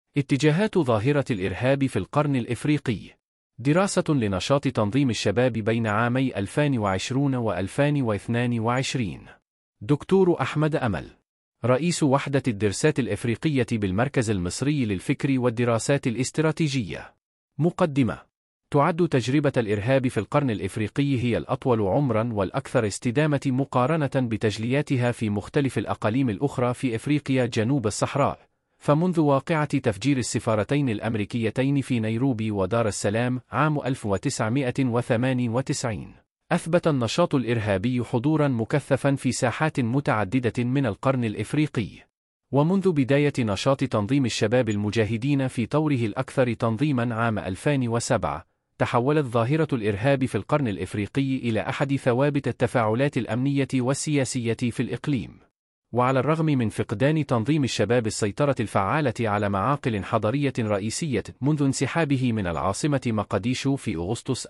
اتجاهات ظاهرة الإرهاب في القرن الإفريقي. دراسة لنشاط تنظيم الشباب بين عامي 2020 و2022. دكتور أحمد أمل، رئيس وحدة الدراسات الإفريقية بالمركز المصري للفكر والدراسات الاستراتيجية. مقدمة. تعد تجربة الإرهاب في القرن الإفريقي هي الأطول عمراً والأكثر استدامة مقارنة بتجلياتها في مختلف الأقاليم الأخرى في إفريقيا جنوب الصحراء، فمنذ واقعة تفجير السفارتين الأمريكيتين في نيروبي ودار السلام عام 1998 أثبت النشاط الإرهابي حضوراً مكثفاً في ساحات متعددة من القرن الإفريقي. ومنذ بداية نشاط تنظيم الشباب المجاهدين في طوره الأكثر تنظيماً عام 2007، تحولت ظاهرة الإرهاب في القرن الإفريقي إلى أحد ثوابت التفاعلات الأمنية والسياسية في الإقليم. وعلى الرغم من فقدان تنظيم الشباب السيطرة الفعالة على معاقل حضرية رئيسية منذ انسحابه من العاصمة مقديشو في أغسطس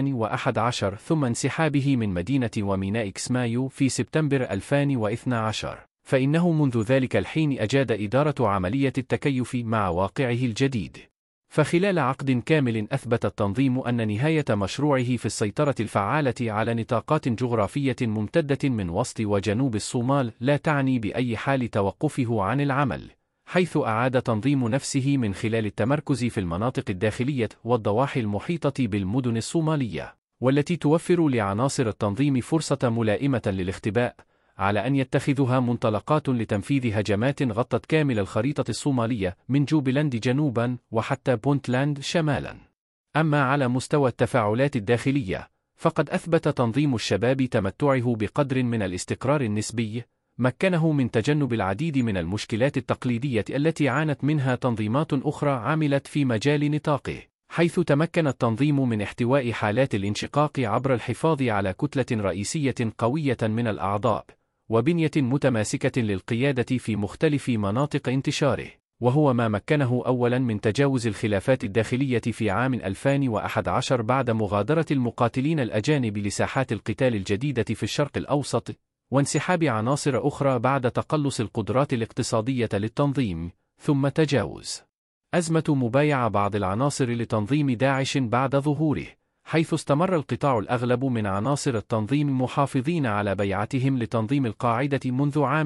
2011 ثم انسحابه من مدينة وميناء كسمايو في سبتمبر 2012، فإنه منذ ذلك الحين أجاد إدارة عملية التكيف مع واقعه الجديد. فخلال عقد كامل أثبت التنظيم أن نهاية مشروعه في السيطرة الفعالة على نطاقات جغرافية ممتدة من وسط وجنوب الصومال لا تعني بأي حال توقفه عن العمل، حيث أعاد تنظيم نفسه من خلال التمركز في المناطق الداخلية والضواحي المحيطة بالمدن الصومالية، والتي توفر لعناصر التنظيم فرصة ملائمة للاختباء، على أن يتخذها منطلقات لتنفيذ هجمات غطت كامل الخريطة الصومالية من جوبلاند جنوباً وحتى بونتلاند شمالاً. أما على مستوى التفاعلات الداخلية، فقد أثبت تنظيم الشباب تمتعه بقدر من الاستقرار النسبي، مكنه من تجنب العديد من المشكلات التقليدية التي عانت منها تنظيمات أخرى عملت في مجال نطاقه، حيث تمكن التنظيم من احتواء حالات الانشقاق عبر الحفاظ على كتلة رئيسية قوية من الأعضاء وبنية متماسكة للقيادة في مختلف مناطق انتشاره، وهو ما مكنه أولاً من تجاوز الخلافات الداخلية في عام 2011 بعد مغادرة المقاتلين الأجانب لساحات القتال الجديدة في الشرق الأوسط، وانسحاب عناصر أخرى بعد تقلص القدرات الاقتصادية للتنظيم، ثم تجاوز أزمة مبايعة بعض العناصر لتنظيم داعش بعد ظهوره، حيث استمر القطاع الأغلب من عناصر التنظيم محافظين على بيعتهم لتنظيم القاعدة منذ عام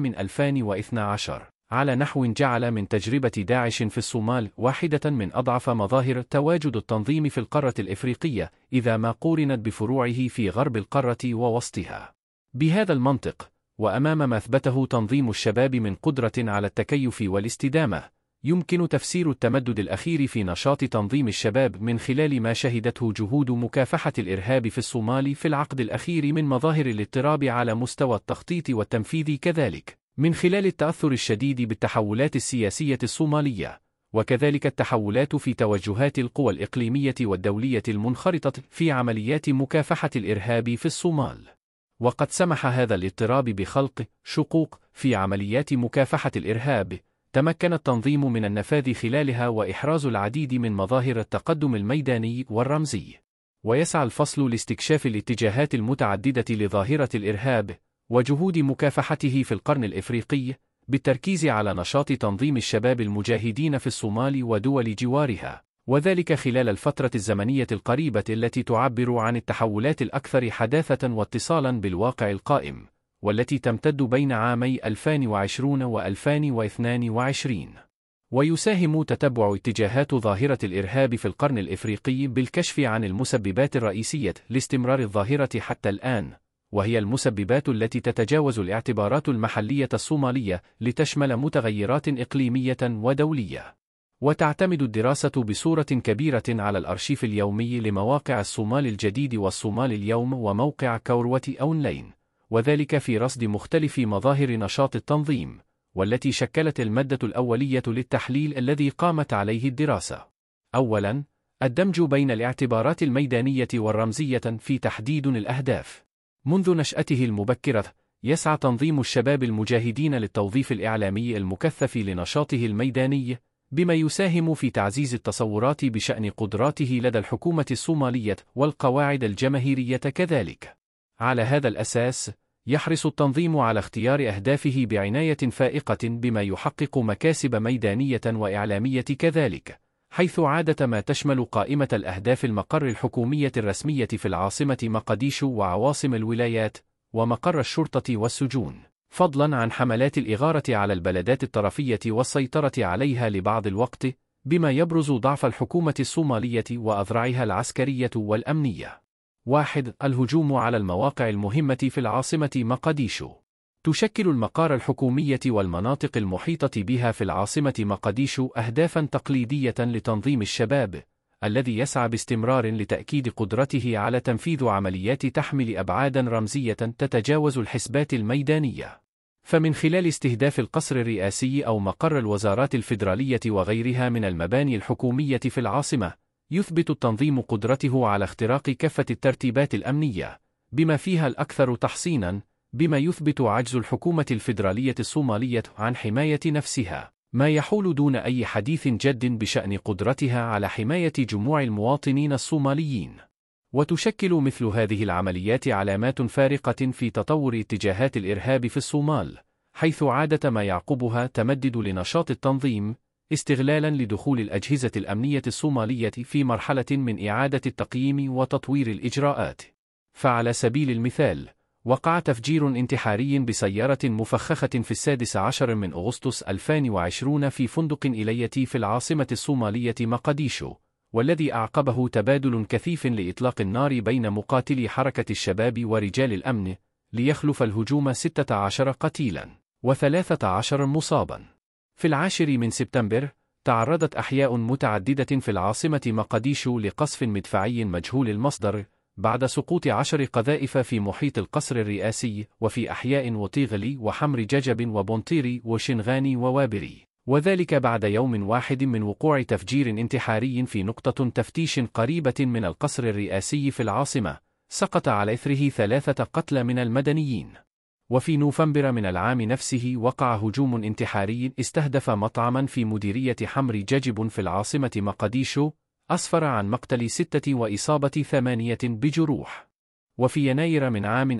2012، على نحو جعل من تجربة داعش في الصومال واحدة من أضعف مظاهر تواجد التنظيم في القارة الإفريقية إذا ما قورنت بفروعه في غرب القارة ووسطها. بهذا المنطق، وأمام ما أثبته تنظيم الشباب من قدرة على التكيف والاستدامة، يمكن تفسير التمدد الأخير في نشاط تنظيم الشباب من خلال ما شهدته جهود مكافحة الإرهاب في الصومال في العقد الأخير من مظاهر الاضطراب على مستوى التخطيط والتنفيذ، كذلك من خلال التأثر الشديد بالتحولات السياسية الصومالية، وكذلك التحولات في توجهات القوى الإقليمية والدولية المنخرطة في عمليات مكافحة الإرهاب في الصومال. وقد سمح هذا الاضطراب بخلق شقوق في عمليات مكافحة الإرهاب تمكن التنظيم من النفاذ خلالها وإحراز العديد من مظاهر التقدم الميداني والرمزي. ويسعى الفصل لاستكشاف الاتجاهات المتعددة لظاهرة الإرهاب وجهود مكافحته في القرن الإفريقي، بالتركيز على نشاط تنظيم الشباب المجاهدين في الصومال ودول جوارها، وذلك خلال الفترة الزمنية القريبة التي تعبر عن التحولات الأكثر حداثة واتصالاً بالواقع القائم، والتي تمتد بين عامي 2020 و2022. ويساهم تتبع اتجاهات ظاهرة الإرهاب في القرن الإفريقي بالكشف عن المسببات الرئيسية لاستمرار الظاهرة حتى الآن، وهي المسببات التي تتجاوز الاعتبارات المحلية الصومالية لتشمل متغيرات إقليمية ودولية. وتعتمد الدراسة بصورة كبيرة على الأرشيف اليومي لمواقع الصومال الجديد والصومال اليوم وموقع كوروة أونلاين، وذلك في رصد مختلف مظاهر نشاط التنظيم، والتي شكلت المادة الأولية للتحليل الذي قامت عليه الدراسة. أولاً، الدمج بين الاعتبارات الميدانية والرمزية في تحديد الأهداف. منذ نشأته المبكرة، يسعى تنظيم الشباب المجاهدين للتوظيف الإعلامي المكثف لنشاطه الميداني، بما يساهم في تعزيز التصورات بشأن قدراته لدى الحكومة الصومالية والقواعد الجماهيرية كذلك. على هذا الأساس، يحرص التنظيم على اختيار أهدافه بعناية فائقة بما يحقق مكاسب ميدانية وإعلامية كذلك، حيث عادة ما تشمل قائمة الأهداف المقر الحكومية الرسمية في العاصمة مقديشو وعواصم الولايات، ومقر الشرطة والسجون، فضلاً عن حملات الإغارة على البلدات الطرفية والسيطرة عليها لبعض الوقت، بما يبرز ضعف الحكومة الصومالية وأذرعها العسكرية والأمنية. 1. الهجوم على المواقع المهمة في العاصمة مقديشو. تشكل المقار الحكومية والمناطق المحيطة بها في العاصمة مقديشو أهدافاً تقليدية لتنظيم الشباب، الذي يسعى باستمرار لتأكيد قدرته على تنفيذ عمليات تحمل أبعاداً رمزية تتجاوز الحسبات الميدانية. فمن خلال استهداف القصر الرئاسي أو مقر الوزارات الفيدرالية وغيرها من المباني الحكومية في العاصمة، يثبت التنظيم قدرته على اختراق كافة الترتيبات الأمنية، بما فيها الأكثر تحصيناً، بما يثبت عجز الحكومة الفيدرالية الصومالية عن حماية نفسها، ما يحول دون أي حديث جد بشأن قدرتها على حماية جموع المواطنين الصوماليين. وتشكل مثل هذه العمليات علامات فارقة في تطور اتجاهات الإرهاب في الصومال، حيث عادة ما يعقبها تمدد لنشاط التنظيم، استغلالاً لدخول الأجهزة الأمنية الصومالية في مرحلة من إعادة التقييم وتطوير الإجراءات. فعلى سبيل المثال، وقع تفجير انتحاري بسيارة مفخخة في 16 من أغسطس 2020 في فندق إليتي في العاصمة الصومالية مقديشو، والذي أعقبه تبادل كثيف لإطلاق النار بين مقاتلي حركة الشباب ورجال الأمن، ليخلف الهجوم 16 قتيلاً و13 مصاباً. في 10 من سبتمبر، تعرضت أحياء متعددة في العاصمة مقديشو لقصف مدفعي مجهول المصدر، بعد سقوط 10 قذائف في محيط القصر الرئاسي، وفي أحياء وطيغلي وحمر ججب وبونطيري وشنغاني ووابري، وذلك بعد يوم واحد من وقوع تفجير انتحاري في نقطة تفتيش قريبة من القصر الرئاسي في العاصمة، سقط على إثره 3 قتلى من المدنيين. وفي نوفمبر من العام نفسه وقع هجوم انتحاري استهدف مطعما في مديرية حمر ججب في العاصمة مقديشو، أسفر عن مقتل 6 وإصابة 8 بجروح. وفي يناير من عام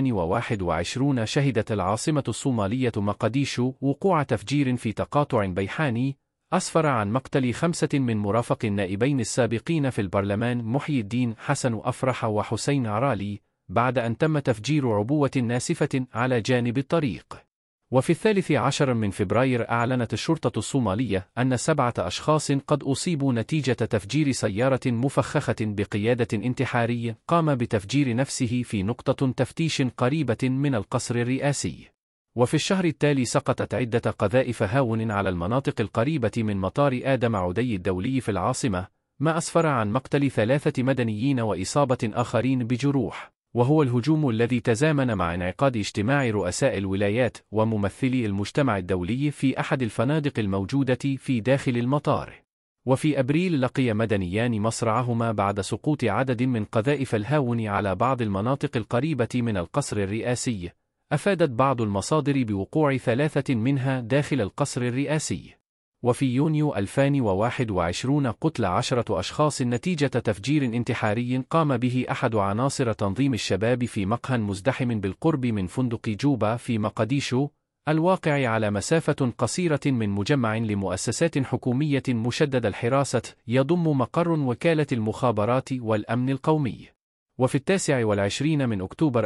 2021 شهدت العاصمة الصومالية مقديشو وقوع تفجير في تقاطع بيحاني، أسفر عن مقتل 5 من مرافق النائبين السابقين في البرلمان محي الدين حسن أفرح وحسين عرالي، بعد أن تم تفجير عبوة ناسفة على جانب الطريق. وفي 13 من فبراير أعلنت الشرطة الصومالية أن 7 أشخاص قد أصيبوا نتيجة تفجير سيارة مفخخة بقيادة انتحاري قام بتفجير نفسه في نقطة تفتيش قريبة من القصر الرئاسي. وفي الشهر التالي سقطت عدة قذائف هاون على المناطق القريبة من مطار آدم عدي الدولي في العاصمة، ما أسفر عن مقتل 3 مدنيين وإصابة آخرين بجروح، وهو الهجوم الذي تزامن مع انعقاد اجتماع رؤساء الولايات وممثلي المجتمع الدولي في أحد الفنادق الموجودة في داخل المطار. وفي أبريل لقي مدنيان مصرعهما بعد سقوط عدد من قذائف الهاون على بعض المناطق القريبة من القصر الرئاسي، أفادت بعض المصادر بوقوع 3 منها داخل القصر الرئاسي. وفي يونيو 2021 قتل 10 أشخاص نتيجة تفجير انتحاري قام به أحد عناصر تنظيم الشباب في مقهى مزدحم بالقرب من فندق جوبا في مقديشو، الواقع على مسافة قصيرة من مجمع لمؤسسات حكومية مشدد الحراسة يضم مقر وكالة المخابرات والأمن القومي. وفي 29 من أكتوبر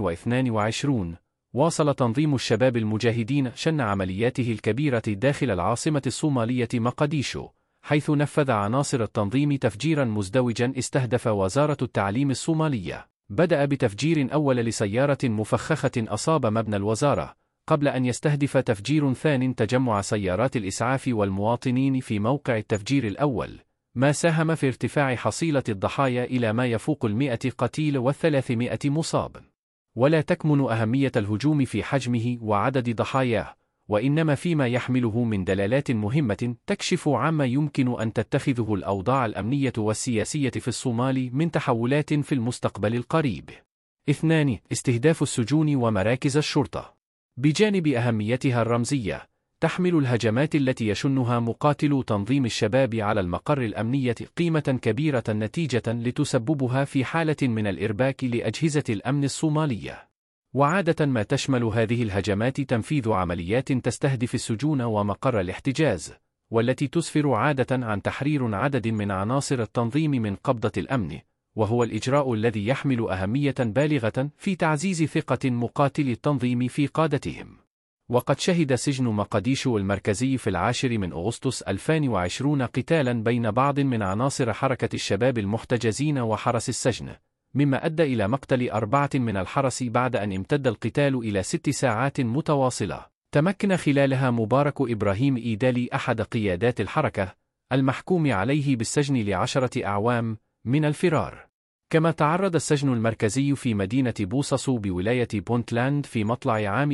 2022 واصل تنظيم الشباب المجاهدين شن عملياته الكبيرة داخل العاصمة الصومالية مقديشو، حيث نفذ عناصر التنظيم تفجيرا مزدوجا استهدف وزارة التعليم الصومالية. بدأ بتفجير أول لسيارة مفخخة أصاب مبنى الوزارة، قبل أن يستهدف تفجير ثان تجمع سيارات الإسعاف والمواطنين في موقع التفجير الأول، ما ساهم في ارتفاع حصيلة الضحايا إلى ما يفوق 100 قتيل و300 مصاب. ولا تكمن أهمية الهجوم في حجمه وعدد ضحاياه، وإنما فيما يحمله من دلالات مهمة تكشف عما يمكن أن تتخذه الأوضاع الأمنية والسياسية في الصومال من تحولات في المستقبل القريب. 2. استهداف السجون ومراكز الشرطة. بجانب أهميتها الرمزية، تحمل الهجمات التي يشنها مقاتلو تنظيم الشباب على المقر الأمنية قيمة كبيرة نتيجة لتسببها في حالة من الإرباك لأجهزة الأمن الصومالية. وعادة ما تشمل هذه الهجمات تنفيذ عمليات تستهدف السجون ومقر الاحتجاز، والتي تسفر عادة عن تحرير عدد من عناصر التنظيم من قبضة الأمن، وهو الإجراء الذي يحمل أهمية بالغة في تعزيز ثقة مقاتلي التنظيم في قادتهم. وقد شهد سجن مقديشو المركزي في 10 أغسطس 2020 قتالاً بين بعض من عناصر حركة الشباب المحتجزين وحرس السجن، مما أدى إلى مقتل 4 من الحرس بعد أن امتد القتال إلى 6 ساعات متواصلة، تمكن خلالها مبارك إبراهيم إيدالي أحد قيادات الحركة المحكوم عليه بالسجن ل10 أعوام من الفرار. كما تعرض السجن المركزي في مدينة بوصاسو بولاية بونتلاند في مطلع عام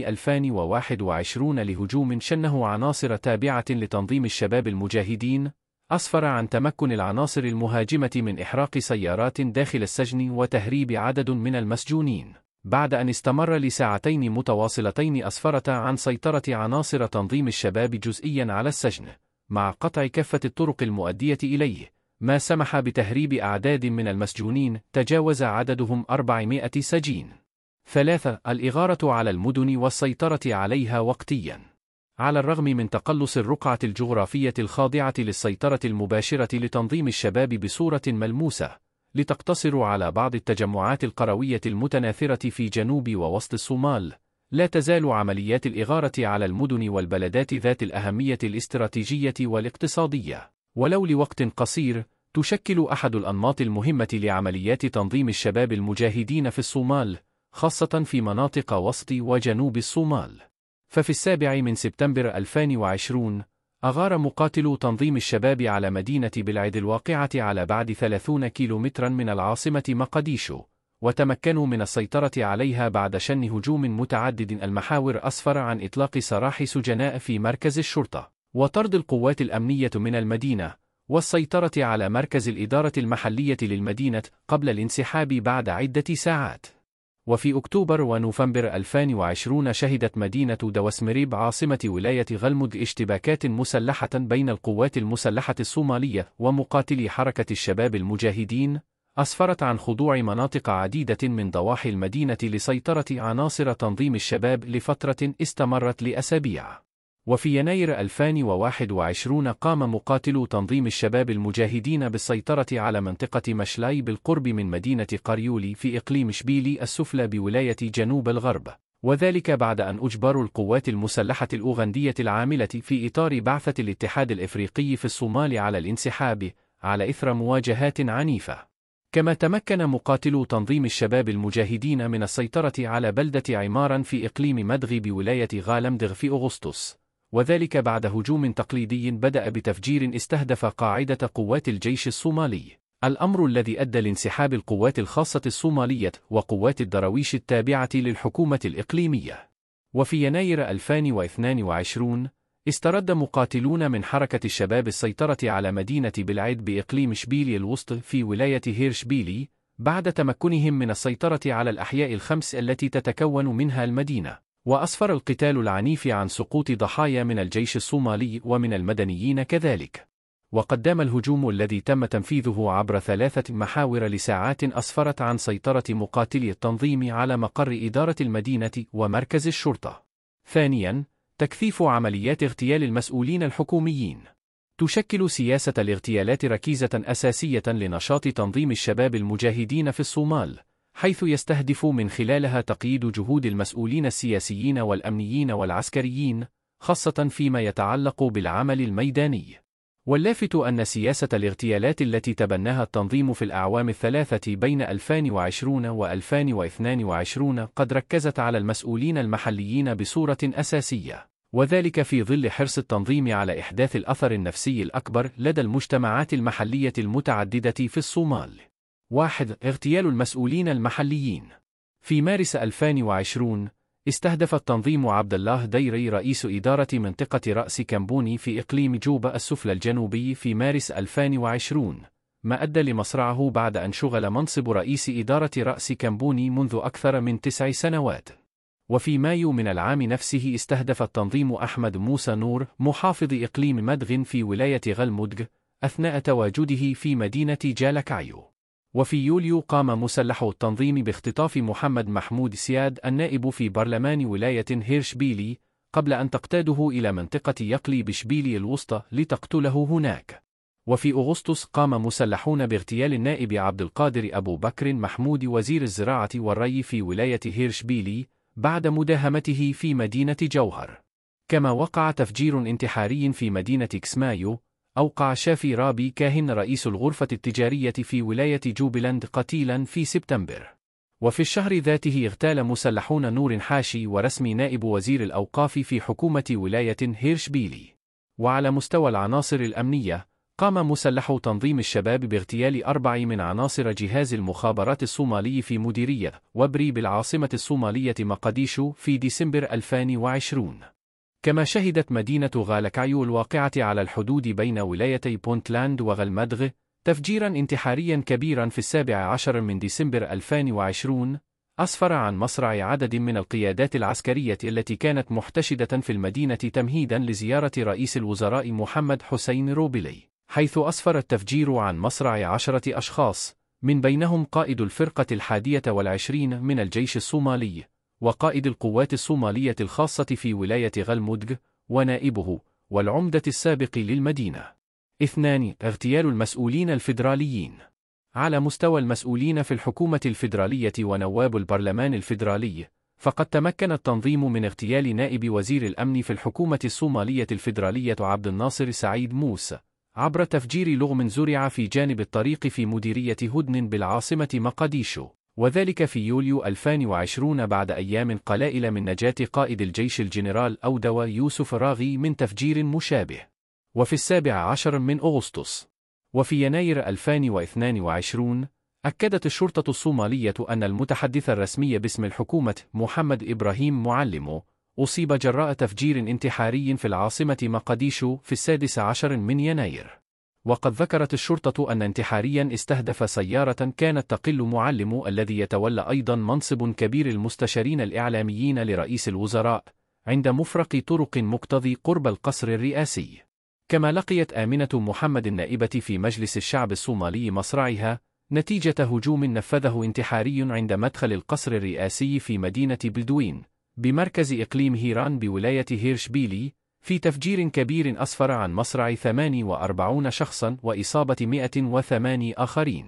2021 لهجوم شنه عناصر تابعة لتنظيم الشباب المجاهدين، أسفر عن تمكن العناصر المهاجمة من إحراق سيارات داخل السجن وتهريب عدد من المسجونين، بعد أن استمر لساعتين متواصلتين أسفرت عن سيطرة عناصر تنظيم الشباب جزئيا على السجن، مع قطع كافة الطرق المؤدية إليه، ما سمح بتهريب أعداد من المسجونين تجاوز عددهم 400 سجين. 3. الإغارة على المدن والسيطرة عليها وقتيا. على الرغم من تقلص الرقعة الجغرافية الخاضعة للسيطرة المباشرة لتنظيم الشباب بصورة ملموسة، لتقتصر على بعض التجمعات القروية المتناثرة في جنوب ووسط الصومال، لا تزال عمليات الإغارة على المدن والبلدات ذات الأهمية الاستراتيجية والاقتصادية، ولو لوقت قصير، تشكل أحد الأنماط المهمة لعمليات تنظيم الشباب المجاهدين في الصومال، خاصة في مناطق وسط وجنوب الصومال. ففي 7 سبتمبر 2020 أغار مقاتلو تنظيم الشباب على مدينة بلعد الواقعة على بعد 30 كيلومترا من العاصمة مقديشو، وتمكنوا من السيطرة عليها بعد شن هجوم متعدد المحاور أسفر عن إطلاق سراح سجناء في مركز الشرطة، وطرد القوات الأمنية من المدينة، والسيطرة على مركز الإدارة المحلية للمدينة قبل الانسحاب بعد عدة ساعات. وفي أكتوبر ونوفمبر 2020 شهدت مدينة دواسمريب عاصمة ولاية غلمد اشتباكات مسلحة بين القوات المسلحة الصومالية ومقاتلي حركة الشباب المجاهدين، أسفرت عن خضوع مناطق عديدة من ضواحي المدينة لسيطرة عناصر تنظيم الشباب لفترة استمرت لأسابيع. وفي يناير 2021 قام مقاتلو تنظيم الشباب المجاهدين بالسيطرة على منطقة مشلاي بالقرب من مدينة قريولي في إقليم شبيلي السفلى بولاية جنوب الغرب، وذلك بعد أن أجبروا القوات المسلحة الأوغندية العاملة في إطار بعثة الاتحاد الإفريقي في الصومال على الانسحاب على إثر مواجهات عنيفة. كما تمكن مقاتلو تنظيم الشباب المجاهدين من السيطرة على بلدة عمارا في إقليم مدغي بولاية غالمدغ في أغسطس، وذلك بعد هجوم تقليدي بدأ بتفجير استهدف قاعدة قوات الجيش الصومالي، الأمر الذي أدى لانسحاب القوات الخاصة الصومالية وقوات الدراويش التابعة للحكومة الإقليمية. وفي يناير 2022 استرد مقاتلون من حركة الشباب السيطرة على مدينة بلعيد بإقليم شبيلي الوسط في ولاية هيرشبيلي، بعد تمكنهم من السيطرة على الأحياء الخمس التي تتكون منها المدينة، وأسفر القتال العنيف عن سقوط ضحايا من الجيش الصومالي ومن المدنيين كذلك. وقد دام الهجوم الذي تم تنفيذه عبر 3 محاور لساعات أسفرت عن سيطرة مقاتلي التنظيم على مقر إدارة المدينة ومركز الشرطة. ثانياً، تكثيف عمليات اغتيال المسؤولين الحكوميين. تشكل سياسة الاغتيالات ركيزة أساسية لنشاط تنظيم الشباب المجاهدين في الصومال، حيث يستهدف من خلالها تقييد جهود المسؤولين السياسيين والأمنيين والعسكريين، خاصة فيما يتعلق بالعمل الميداني. واللافت أن سياسة الاغتيالات التي تبناها التنظيم في الأعوام الثلاثة بين 2020 و2022 قد ركزت على المسؤولين المحليين بصورة أساسية، وذلك في ظل حرص التنظيم على إحداث الأثر النفسي الأكبر لدى المجتمعات المحلية المتعددة في الصومال. 1. اغتيال المسؤولين المحليين. في مارس 2020 استهدف التنظيم عبد الله ديري رئيس إدارة منطقة رأس كمبوني في إقليم جوبا السفلى الجنوبي في مارس 2020، ما أدى لمصرعه بعد أن شغل منصب رئيس إدارة رأس كمبوني منذ أكثر من 9 سنوات. وفي مايو من العام نفسه استهدف التنظيم أحمد موسى نور محافظ إقليم مدغ في ولاية غلمدغ أثناء تواجده في مدينة جالكايو. وفي يوليو قام مسلحو التنظيم باختطاف محمد محمود سياد النائب في برلمان ولاية هيرشبيلي قبل أن تقتاده إلى منطقة يقلي بشبيلي الوسطى لتقتله هناك. وفي أغسطس قام مسلحون باغتيال النائب عبد القادر أبو بكر محمود وزير الزراعة والري في ولاية هيرشبيلي بعد مداهمته في مدينة جوهر. كما وقع تفجير انتحاري في مدينة كسمايو أوقع شافي رابي كاهن رئيس الغرفة التجارية في ولاية جوبيلاند قتيلا في سبتمبر. وفي الشهر ذاته اغتال مسلحون نور حاشي ورسمي نائب وزير الأوقاف في حكومة ولاية هيرشبيلي. وعلى مستوى العناصر الأمنية قام مسلحو تنظيم الشباب باغتيال 4 من عناصر جهاز المخابرات الصومالي في مديرية وبري بالعاصمة الصومالية مقديشو في ديسمبر 2020. كما شهدت مدينة غالكايو الواقعة على الحدود بين ولايتي بونتلاند وغالمدغ تفجيرا انتحاريا كبيرا في 17 من ديسمبر 2020 أسفر عن مصرع عدد من القيادات العسكرية التي كانت محتشدة في المدينة تمهيدا لزيارة رئيس الوزراء محمد حسين روبلي، حيث أسفر التفجير عن مصرع 10 أشخاص من بينهم قائد الفرقة 21 من الجيش الصومالي وقائد القوات الصومالية الخاصة في ولاية غالمدغ ونائبه والعمدة السابق للمدينة. 2. اغتيال المسؤولين الفيدراليين. على مستوى المسؤولين في الحكومة الفيدرالية ونواب البرلمان الفيدرالي، فقد تمكن التنظيم من اغتيال نائب وزير الأمن في الحكومة الصومالية الفيدرالية عبد الناصر سعيد موسى عبر تفجير لغم زرع في جانب الطريق في مديرية هدن بالعاصمة مقديشو، وذلك في يوليو 2020 بعد أيام قلائل من نجاة قائد الجيش الجنرال أودوا يوسف راغي من تفجير مشابه. وفي 17 من أغسطس وفي يناير 2022 أكدت الشرطة الصومالية أن المتحدث الرسمي باسم الحكومة محمد إبراهيم معلمو أصيب جراء تفجير انتحاري في العاصمة مقديشو في 16 من يناير. وقد ذكرت الشرطة أن انتحاريا استهدف سيارة كانت تقل معلم الذي يتولى أيضا منصب كبير المستشارين الإعلاميين لرئيس الوزراء عند مفرق طرق مقتضي قرب القصر الرئاسي. كما لقيت آمنة محمد النائبة في مجلس الشعب الصومالي مصرعها نتيجة هجوم نفذه انتحاري عند مدخل القصر الرئاسي في مدينة بلدوين بمركز إقليم هيران بولاية هيرشبيلي في تفجير كبير أسفر عن مصرع 48 شخصا وإصابة 108 آخرين.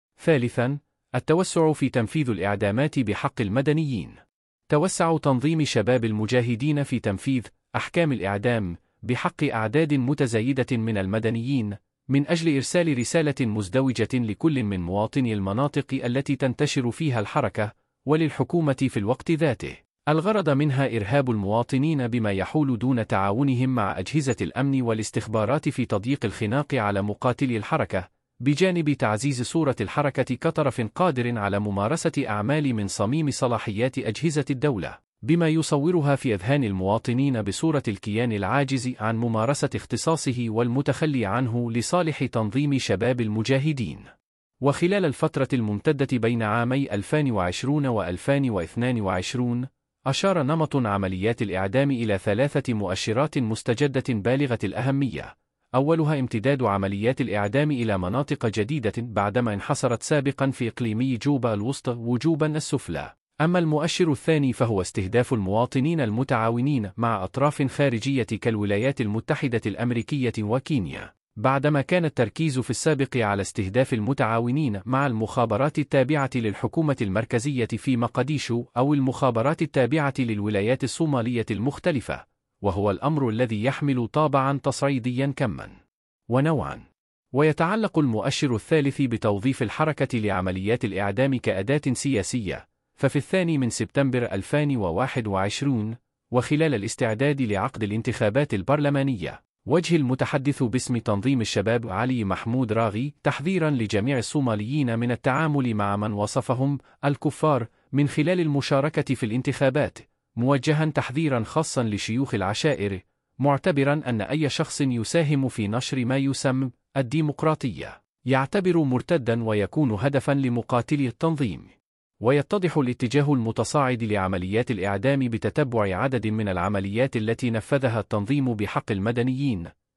3. التوسع في تنفيذ الإعدامات بحق المدنيين. توسع تنظيم شباب المجاهدين في تنفيذ أحكام الإعدام بحق أعداد متزايدة من المدنيين من أجل إرسال رسالة مزدوجة لكل من مواطني المناطق التي تنتشر فيها الحركة وللحكومة في الوقت ذاته. الغرض منها إرهاب المواطنين بما يحول دون تعاونهم مع أجهزة الأمن والاستخبارات في تضييق الخناق على مقاتلي الحركة، بجانب تعزيز صورة الحركة كطرف قادر على ممارسة أعمال من صميم صلاحيات أجهزة الدولة، بما يصورها في أذهان المواطنين بصورة الكيان العاجز عن ممارسة اختصاصه والمتخلي عنه لصالح تنظيم شباب المجاهدين. وخلال الفترة الممتدة بين عامي 2020 و 2022 أشار نمط عمليات الإعدام إلى 3 مؤشرات مستجدة بالغة الأهمية. أولها امتداد عمليات الإعدام إلى مناطق جديدة بعدما انحصرت سابقا في إقليمي جوبا الوسطى وجوبا السفلى. أما المؤشر الثاني فهو استهداف المواطنين المتعاونين مع أطراف خارجية كالولايات المتحدة الأمريكية وكينيا، بعدما كان التركيز في السابق على استهداف المتعاونين مع المخابرات التابعة للحكومة المركزية في مقديشو أو المخابرات التابعة للولايات الصومالية المختلفة، وهو الأمر الذي يحمل طابعا تصعيديا كما ونوعا. ويتعلق المؤشر الثالث بتوظيف الحركة لعمليات الإعدام كأداة سياسية، ففي 2 من سبتمبر 2021 وخلال الاستعداد لعقد الانتخابات البرلمانية، وجه المتحدث باسم تنظيم الشباب علي محمود راغي تحذيرا لجميع الصوماليين من التعامل مع من وصفهم الكفار من خلال المشاركة في الانتخابات، موجها تحذيرا خاصا لشيوخ العشائر، معتبرا أن أي شخص يساهم في نشر ما يسمى الديمقراطية يعتبر مرتدا ويكون هدفا لمقاتلي التنظيم. ويتضح الاتجاه المتصاعد لعمليات الإعدام بتتبع عدد من العمليات التي نفذها التنظيم بحق المدنيين،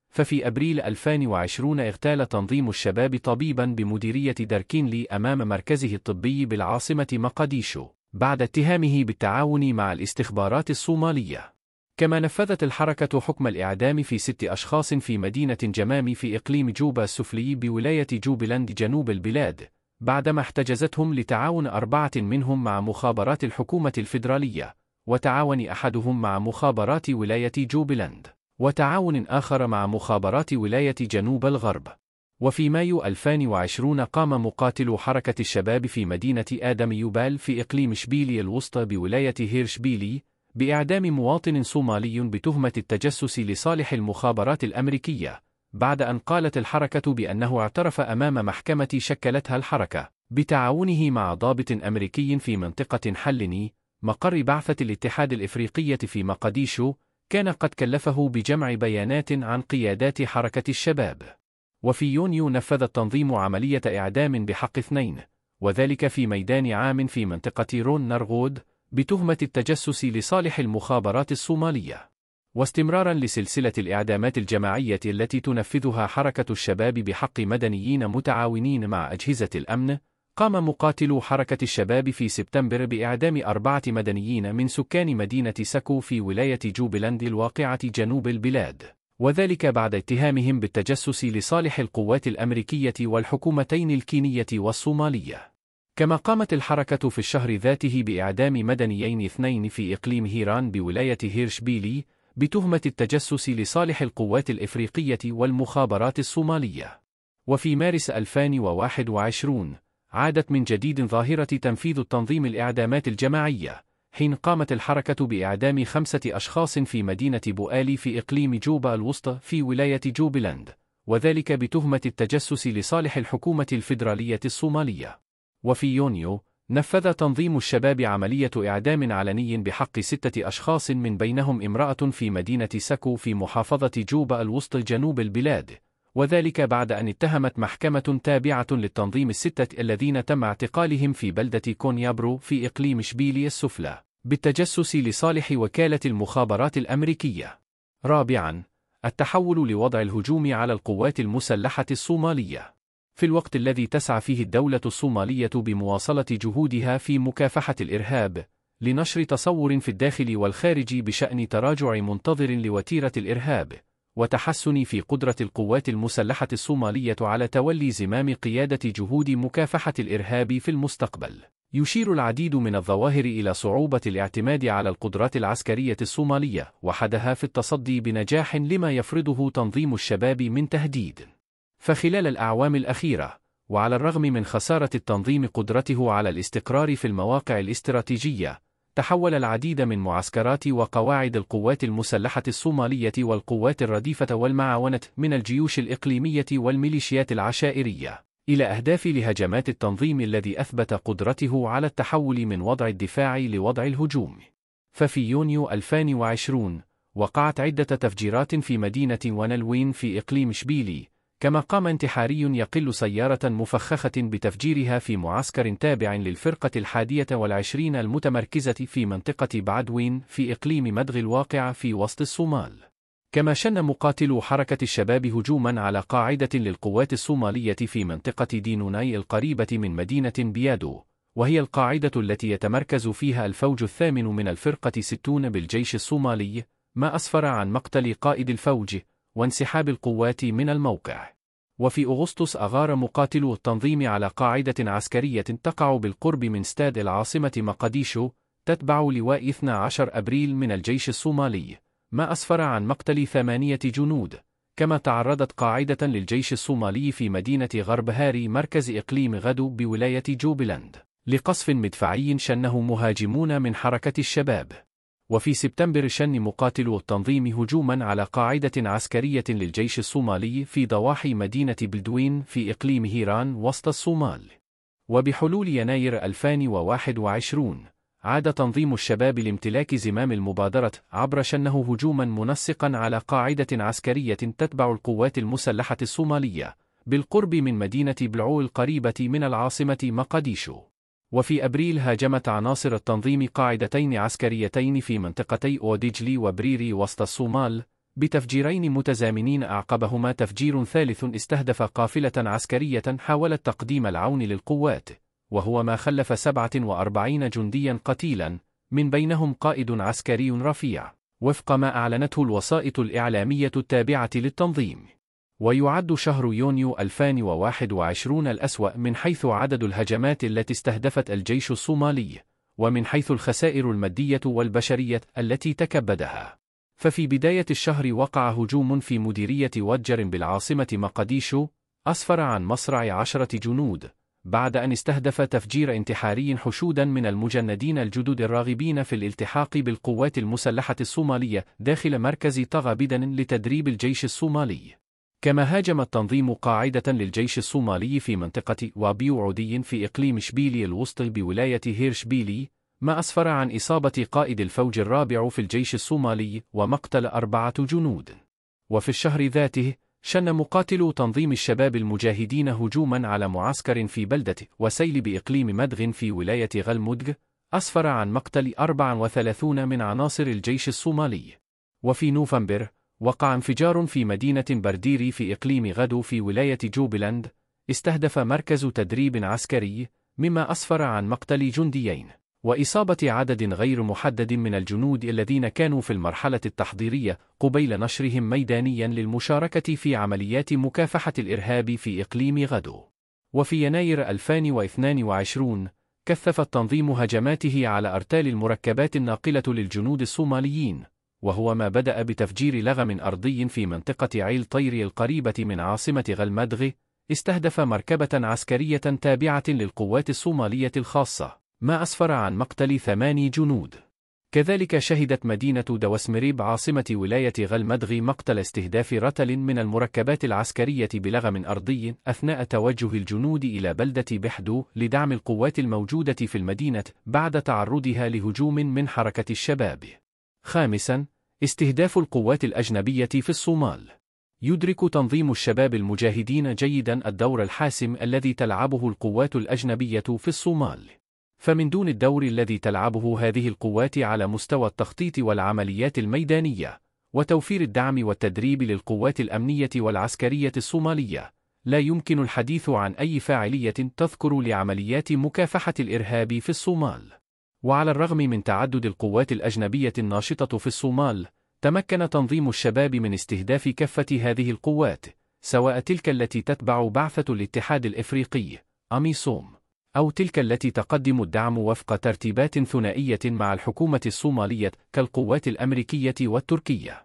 ففي أبريل 2020 اغتال تنظيم الشباب طبيبا بمديرية داركينلي أمام مركزه الطبي بالعاصمة مقديشو، بعد اتهامه بالتعاون مع الاستخبارات الصومالية. كما نفذت الحركة حكم الإعدام في 6 أشخاص في مدينة جمامي في إقليم جوبا السفلي بولاية جوبيلاند جنوب البلاد، بعدما احتجزتهم لتعاون 4 منهم مع مخابرات الحكومة الفيدرالية، وتعاون أحدهم مع مخابرات ولاية جوبيلاند، وتعاون آخر مع مخابرات ولاية جنوب الغرب. وفي مايو 2020 قام مقاتلو حركة الشباب في مدينة آدم يوبال في إقليم شبيلي الوسطى بولاية هيرشبيلي بإعدام مواطن صومالي بتهمة التجسس لصالح المخابرات الأمريكية، بعد أن قالت الحركة بأنه اعترف أمام محكمة شكلتها الحركة بتعاونه مع ضابط أمريكي في منطقة حلني مقر بعثة الاتحاد الإفريقية في مقديشو، كان قد كلفه بجمع بيانات عن قيادات حركة الشباب. وفي يونيو نفذ التنظيم عملية إعدام بحق 2، وذلك في ميدان عام في منطقة رون نرغود، بتهمة التجسس لصالح المخابرات الصومالية. واستمرارا لسلسلة الإعدامات الجماعية التي تنفذها حركة الشباب بحق مدنيين متعاونين مع أجهزة الأمن، قام مقاتلو حركة الشباب في سبتمبر بإعدام 4 مدنيين من سكان مدينة ساكو في ولاية جوبيلاند الواقعة جنوب البلاد، وذلك بعد اتهامهم بالتجسس لصالح القوات الأمريكية والحكومتين الكينية والصومالية. كما قامت الحركة في الشهر ذاته بإعدام مدنيين 2 في إقليم هيران بولاية هيرشبيلي بتهمة التجسس لصالح القوات الإفريقية والمخابرات الصومالية. وفي مارس 2021 عادت من جديد ظاهرة تنفيذ التنظيم الإعدامات الجماعية، حين قامت الحركة بإعدام 5 أشخاص في مدينة بؤالي في إقليم جوبا الوسطى في ولاية جوبيلاند، وذلك بتهمة التجسس لصالح الحكومة الفيدرالية الصومالية. وفي يونيو نفذ تنظيم الشباب عملية إعدام علني بحق 6 أشخاص من بينهم امرأة في مدينة ساكو في محافظة جوبا الوسطى جنوب البلاد، وذلك بعد أن اتهمت محكمة تابعة للتنظيم ال6 الذين تم اعتقالهم في بلدة كونيابرو في إقليم شبيلي السفلى بالتجسس لصالح وكالة المخابرات الأمريكية. رابعاً، التحول لوضع الهجوم على القوات المسلحة الصومالية. في الوقت الذي تسعى فيه الدولة الصومالية بمواصلة جهودها في مكافحة الإرهاب لنشر تصور في الداخل والخارج بشأن تراجع منتظر لوتيرة الإرهاب وتحسن في قدرة القوات المسلحة الصومالية على تولي زمام قيادة جهود مكافحة الإرهاب في المستقبل، يشير العديد من الظواهر إلى صعوبة الاعتماد على القدرات العسكرية الصومالية وحدها في التصدي بنجاح لما يفرضه تنظيم الشباب من تهديد. فخلال الأعوام الأخيرة، وعلى الرغم من خسارة التنظيم قدرته على الاستقرار في المواقع الاستراتيجية، تحول العديد من معسكرات وقواعد القوات المسلحة الصومالية والقوات الرديفة والمعاونة من الجيوش الإقليمية والميليشيات العشائرية إلى أهداف لهجمات التنظيم الذي أثبت قدرته على التحول من وضع الدفاع لوضع الهجوم. ففي يونيو 2020 وقعت عدة تفجيرات في مدينة ونلوين في إقليم شبيلي، كما قام انتحاري يقل سيارة مفخخة بتفجيرها في معسكر تابع للفرقة 21 المتمركزة في منطقة بعدوين في إقليم مدغ الواقع في وسط الصومال. كما شن مقاتلو حركة الشباب هجوما على قاعدة للقوات الصومالية في منطقة دينوناي القريبة من مدينة بيادو، وهي القاعدة التي يتمركز فيها الفوج 8 من الفرقة 60 بالجيش الصومالي، ما أسفر عن مقتل قائد الفوج وانسحاب القوات من الموقع. وفي أغسطس أغار مقاتلو التنظيم على قاعدة عسكرية تقع بالقرب من استاد العاصمة مقديشو تتبع لواء 12 أبريل من الجيش الصومالي، ما أسفر عن مقتل 8 جنود. كما تعرضت قاعدة للجيش الصومالي في مدينة غرب هاري مركز إقليم غدو بولاية جوبيلاند لقصف مدفعي شنه مهاجمون من حركة الشباب. وفي سبتمبر شن مقاتلو التنظيم هجوما على قاعدة عسكرية للجيش الصومالي في ضواحي مدينة بلدوين في إقليم هيران وسط الصومال. وبحلول يناير 2021 عاد تنظيم الشباب لامتلاك زمام المبادرة عبر شنه هجوما منسقا على قاعدة عسكرية تتبع القوات المسلحة الصومالية بالقرب من مدينة بلعو القريبة من العاصمة مقديشو. وفي أبريل هاجمت عناصر التنظيم قاعدتين عسكريتين في منطقتي أوديجلي وبريري وسط الصومال، بتفجيرين متزامنين أعقبهما تفجير ثالث استهدف قافلة عسكرية حاولت تقديم العون للقوات، وهو ما خلف 47 جنديا قتيلا، من بينهم قائد عسكري رفيع، وفق ما أعلنته الوسائط الإعلامية التابعة للتنظيم. ويعد شهر يونيو 2021 الأسوأ من حيث عدد الهجمات التي استهدفت الجيش الصومالي، ومن حيث الخسائر المادية والبشرية التي تكبدها. ففي بداية الشهر وقع هجوم في مديرية وجر بالعاصمة مقديشو، أسفر عن مصرع 10 جنود، بعد أن استهدف تفجير انتحاري حشودا من المجندين الجدد الراغبين في الالتحاق بالقوات المسلحة الصومالية داخل مركز طغى بدن لتدريب الجيش الصومالي. كما هاجم التنظيم قاعدة للجيش الصومالي في منطقة وابيو عودي في إقليم شبيلي الوسطى بولاية هيرشبيلي، ما أسفر عن إصابة قائد الفوج الرابع في الجيش الصومالي ومقتل 4 جنود. وفي الشهر ذاته شن مقاتلو تنظيم الشباب المجاهدين هجوما على معسكر في بلدة وسيل بإقليم مدغ في ولاية غلمدغ، أسفر عن مقتل 34 من عناصر الجيش الصومالي. وفي نوفمبر وقع انفجار في مدينة برديري في إقليم غدو في ولاية جوبلاند، استهدف مركز تدريب عسكري، مما أسفر عن مقتل جنديين وإصابة عدد غير محدد من الجنود الذين كانوا في المرحلة التحضيرية قبيل نشرهم ميدانيا للمشاركة في عمليات مكافحة الإرهاب في إقليم غدو. وفي يناير 2022 كثف التنظيم هجماته على أرتال المركبات الناقلة للجنود الصوماليين، وهو ما بدأ بتفجير لغم أرضي في منطقة عيل طيري القريبة من عاصمة غلمدغ، استهدف مركبة عسكرية تابعة للقوات الصومالية الخاصة، ما أسفر عن مقتل 8 جنود. كذلك شهدت مدينة دوسمريب عاصمة ولاية غلمدغ مقتل استهداف رتل من المركبات العسكرية بلغم أرضي أثناء توجه الجنود إلى بلدة بحدو لدعم القوات الموجودة في المدينة بعد تعرضها لهجوم من حركة الشباب. خامساً، استهداف القوات الأجنبية في الصومال. يدرك تنظيم الشباب المجاهدين جيداً الدور الحاسم الذي تلعبه القوات الأجنبية في الصومال. فمن دون الدور الذي تلعبه هذه القوات على مستوى التخطيط والعمليات الميدانية وتوفير الدعم والتدريب للقوات الأمنية والعسكرية الصومالية، لا يمكن الحديث عن أي فاعلية تذكر لعمليات مكافحة الإرهاب في الصومال. وعلى الرغم من تعدد القوات الأجنبية الناشطة في الصومال، تمكن تنظيم الشباب من استهداف كافة هذه القوات، سواء تلك التي تتبع بعثة الاتحاد الإفريقي أميسوم، أو تلك التي تقدم الدعم وفق ترتيبات ثنائية مع الحكومة الصومالية كالقوات الأمريكية والتركية.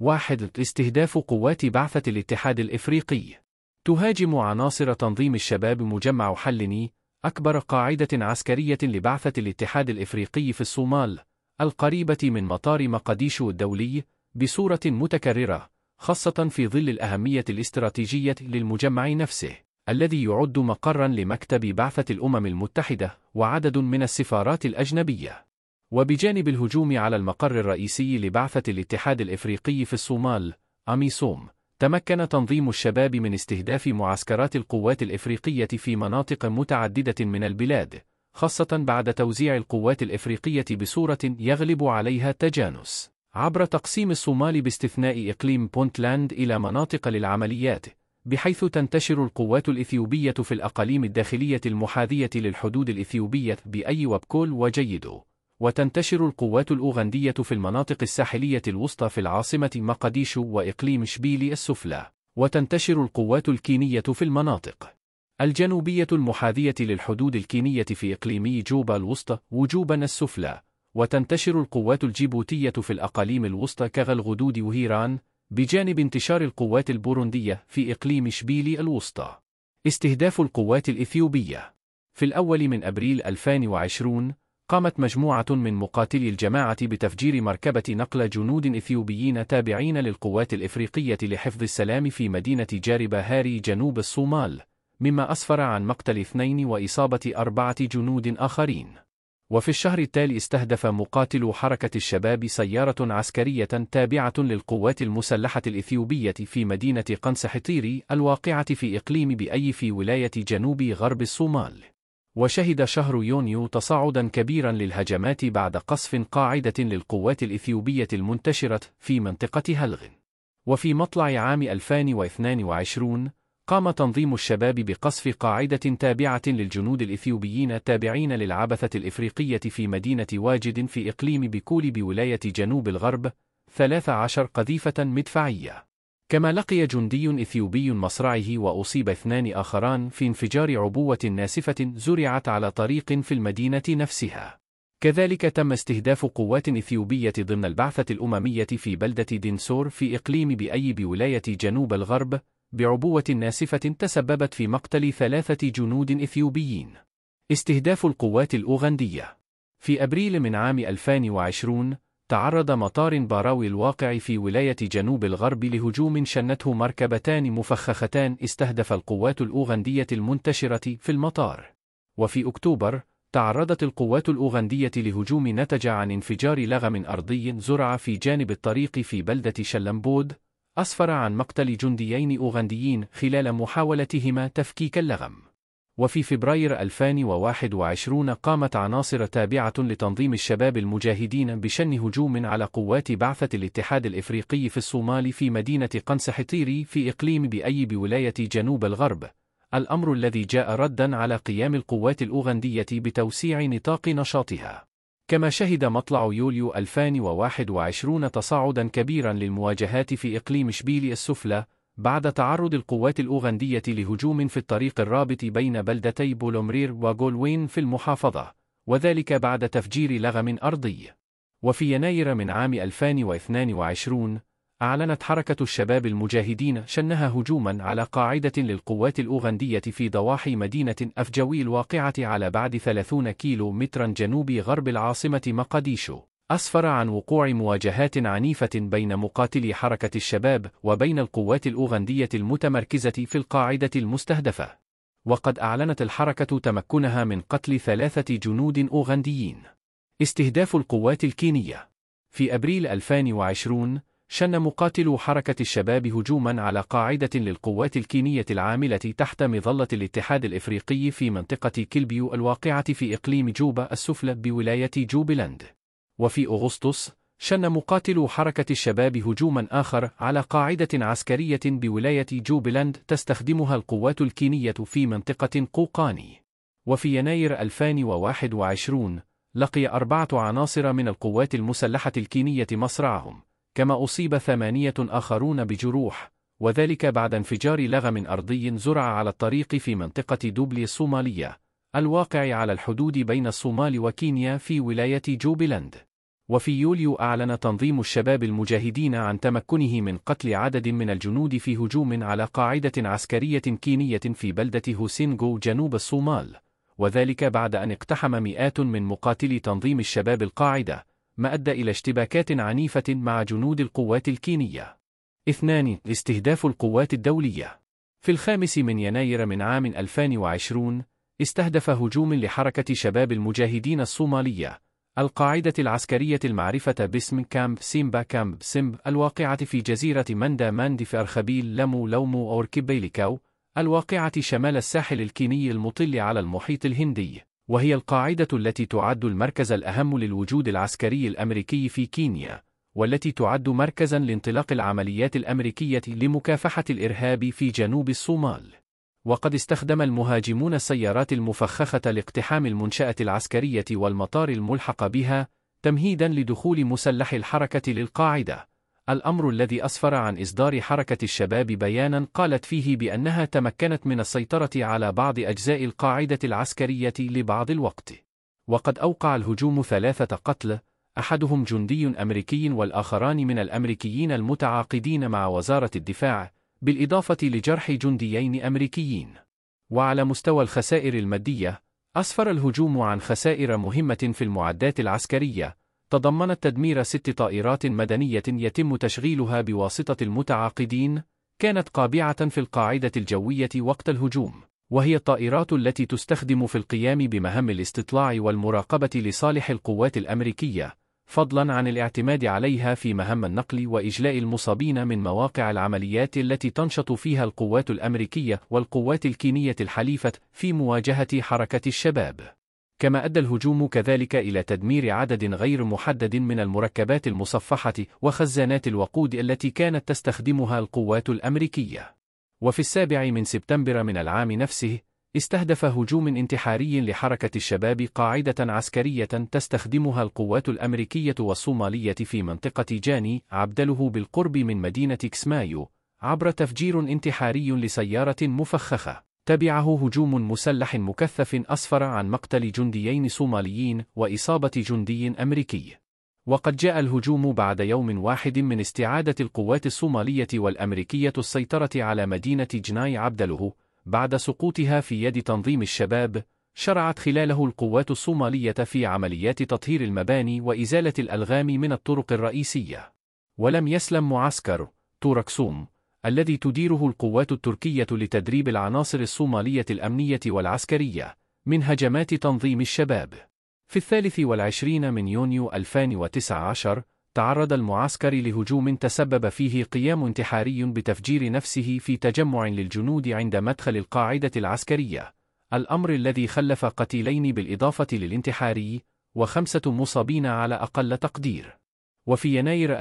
1. استهداف قوات بعثة الاتحاد الإفريقي. تهاجم عناصر تنظيم الشباب مجمع حلني، أكبر قاعدة عسكرية لبعثة الاتحاد الإفريقي في الصومال، القريبة من مطار مقديشو الدولي، بصورة متكررة، خاصة في ظل الأهمية الاستراتيجية للمجمع نفسه، الذي يعد مقرا لمكتب بعثة الأمم المتحدة وعدد من السفارات الأجنبية. وبجانب الهجوم على المقر الرئيسي لبعثة الاتحاد الإفريقي في الصومال أميسوم، تمكن تنظيم الشباب من استهداف معسكرات القوات الإفريقية في مناطق متعددة من البلاد، خاصة بعد توزيع القوات الإفريقية بصورة يغلب عليها التجانس، عبر تقسيم الصومال باستثناء إقليم بونتلاند إلى مناطق للعمليات، بحيث تنتشر القوات الإثيوبية في الأقاليم الداخلية المحاذية للحدود الإثيوبية بأي وبكول وجيدو، وتنتشر القوات الأوغندية في المناطق الساحلية الوسطى في العاصمة مقديشو وإقليم شبيلي السفلى، وتنتشر القوات الكينية في المناطق الجنوبية المحاذية للحدود الكينية في إقليمي جوبا الوسطى وجوبا السفلى، وتنتشر القوات الجيبوتية في الأقاليم الوسطى كغلغدود وهيران، بجانب انتشار القوات البوروندية في إقليم شبيلي الوسطى. استهداف القوات الإثيوبية. في الأول من أبريل 2020 قامت مجموعة من مقاتلي الجماعة بتفجير مركبة نقل جنود إثيوبيين تابعين للقوات الإفريقية لحفظ السلام في مدينة جاربة هاري جنوب الصومال، مما أسفر عن مقتل 2 وإصابة 4 جنود آخرين. وفي الشهر التالي استهدف مقاتلو حركة الشباب سيارة عسكرية تابعة للقوات المسلحة الإثيوبية في مدينة قنص حطيري الواقعة في إقليم بأي في ولاية جنوب غرب الصومال. وشهد شهر يونيو تصاعدا كبيرا للهجمات بعد قصف قاعدة للقوات الإثيوبية المنتشرة في منطقة هلغ. وفي مطلع عام 2022 قام تنظيم الشباب بقصف قاعدة تابعة للجنود الإثيوبيين تابعين للعبثة الإفريقية في مدينة واجد في إقليم بيكول بولاية جنوب الغرب 13 قذيفة مدفعية. كما لقي جندي إثيوبي مصرعه وأصيب 2 آخران في انفجار عبوة ناسفة زرعت على طريق في المدينة نفسها. كذلك تم استهداف قوات إثيوبية ضمن البعثة الأممية في بلدة دينسور في إقليم بأي بولاية جنوب الغرب بعبوة ناسفة تسببت في مقتل 3 جنود إثيوبيين. استهداف القوات الأوغندية. في أبريل من عام 2020 تعرض مطار باراوي الواقع في ولاية جنوب الغرب لهجوم شنته مركبتان مفخختان استهدف القوات الأوغندية المنتشرة في المطار. وفي أكتوبر تعرضت القوات الأوغندية لهجوم نتج عن انفجار لغم أرضي زرع في جانب الطريق في بلدة شلمبود أسفر عن مقتل جنديين أوغنديين خلال محاولتهما تفكيك اللغم. وفي فبراير 2021 قامت عناصر تابعة لتنظيم الشباب المجاهدين بشن هجوم على قوات بعثة الاتحاد الإفريقي في الصومال في مدينة قنص حطيري في إقليم بأي بولاية جنوب الغرب، الأمر الذي جاء ردًا على قيام القوات الأوغندية بتوسيع نطاق نشاطها. كما شهد مطلع يوليو 2021 تصاعدًا كبيرًا للمواجهات في إقليم شبيلي السفلى بعد تعرض القوات الأوغندية لهجوم في الطريق الرابط بين بلدتي بولومرير وغولوين في المحافظة، وذلك بعد تفجير لغم أرضي. وفي يناير من عام 2022 أعلنت حركة الشباب المجاهدين شنها هجومًا على قاعدة للقوات الأوغندية في ضواحي مدينة أفجوي الواقعة على بعد 30 كيلو مترًا جنوب غرب العاصمة مقديشو، أسفر عن وقوع مواجهات عنيفة بين مقاتلي حركة الشباب وبين القوات الأوغندية المتمركزة في القاعدة المستهدفة. وقد أعلنت الحركة تمكنها من قتل 3 جنود أوغنديين. استهداف القوات الكينية. في أبريل 2020 شن مقاتلو حركة الشباب هجومًا على قاعدة للقوات الكينية العاملة تحت مظلة الاتحاد الإفريقي في منطقة كيلبيو الواقعة في إقليم جوبا السفلى بولاية جوبيلاند. وفي أغسطس شن مقاتلو حركة الشباب هجومًا آخر على قاعدة عسكرية بولاية جوبيلاند تستخدمها القوات الكينية في منطقة قوقاني. وفي يناير 2021 لقي 4 عناصر من القوات المسلحة الكينية مصرعهم، كما أصيب 8 آخرون بجروح، وذلك بعد انفجار لغم أرضي زرع على الطريق في منطقة دوبلي الصومالية الواقع على الحدود بين الصومال وكينيا في ولاية جوبيلاند. وفي يوليو أعلن تنظيم الشباب المجاهدين عن تمكنه من قتل عدد من الجنود في هجوم على قاعدة عسكرية كينية في بلدة هوسينغو جنوب الصومال، وذلك بعد أن اقتحم مئات من مقاتلي تنظيم الشباب القاعدة، ما أدى إلى اشتباكات عنيفة مع جنود القوات الكينية. 2. استهداف القوات الدولية. في 5 من يناير من عام 2020 استهدف هجوم لحركة شباب المجاهدين الصومالية القاعدة العسكرية المعرفة باسم كامب سيمب الواقعة في جزيرة مندا ماندي في أرخبيل لمو لومو أوركيبيليكاو الواقعة شمال الساحل الكيني المطل على المحيط الهندي، وهي القاعدة التي تعد المركز الأهم للوجود العسكري الأمريكي في كينيا، والتي تعد مركزاً لانطلاق العمليات الأمريكية لمكافحة الإرهاب في جنوب الصومال. وقد استخدم المهاجمون السيارات المفخخة لاقتحام المنشأة العسكرية والمطار الملحق بها تمهيداً لدخول مسلح الحركة للقاعدة، الأمر الذي أسفر عن إصدار حركة الشباب بياناً قالت فيه بأنها تمكنت من السيطرة على بعض أجزاء القاعدة العسكرية لبعض الوقت. وقد أوقع الهجوم 3 قتلى، أحدهم جندي أمريكي والآخران من الأمريكيين المتعاقدين مع وزارة الدفاع، بالإضافة لجرح جنديين أمريكيين. وعلى مستوى الخسائر المادية، أسفر الهجوم عن خسائر مهمة في المعدات العسكرية، تضمنت تدمير 6 طائرات مدنية يتم تشغيلها بواسطة المتعاقدين، كانت قابعة في القاعدة الجوية وقت الهجوم، وهي الطائرات التي تستخدم في القيام بمهام الاستطلاع والمراقبة لصالح القوات الأمريكية، فضلاً عن الاعتماد عليها في مهام النقل وإجلاء المصابين من مواقع العمليات التي تنشط فيها القوات الأمريكية والقوات الكينية الحليفة في مواجهة حركة الشباب. كما أدى الهجوم كذلك إلى تدمير عدد غير محدد من المركبات المصفحة وخزانات الوقود التي كانت تستخدمها القوات الأمريكية. وفي 7 سبتمبر من العام نفسه، استهدف هجوم انتحاري لحركة الشباب قاعدة عسكرية تستخدمها القوات الأمريكية والصومالية في منطقة جاني عبدله بالقرب من مدينة كسمايو، عبر تفجير انتحاري لسيارة مفخخة. تبعه هجوم مسلح مكثف أسفر عن مقتل جنديين صوماليين وإصابة جندي أمريكي. وقد جاء الهجوم بعد يوم واحد من استعادة القوات الصومالية والأمريكية السيطرة على مدينة جناي عبدله بعد سقوطها في يد تنظيم الشباب. شرعت خلاله القوات الصومالية في عمليات تطهير المباني وإزالة الألغام من الطرق الرئيسية. ولم يسلم معسكر توركسوم الذي تديره القوات التركية لتدريب العناصر الصومالية الأمنية والعسكرية من هجمات تنظيم الشباب. في 23 من يونيو 2019 تعرض المعسكر لهجوم تسبب فيه قيام انتحاري بتفجير نفسه في تجمع للجنود عند مدخل القاعدة العسكرية، الأمر الذي خلف قتيلين بالإضافة للانتحاري و5 مصابين على أقل تقدير. وفي يناير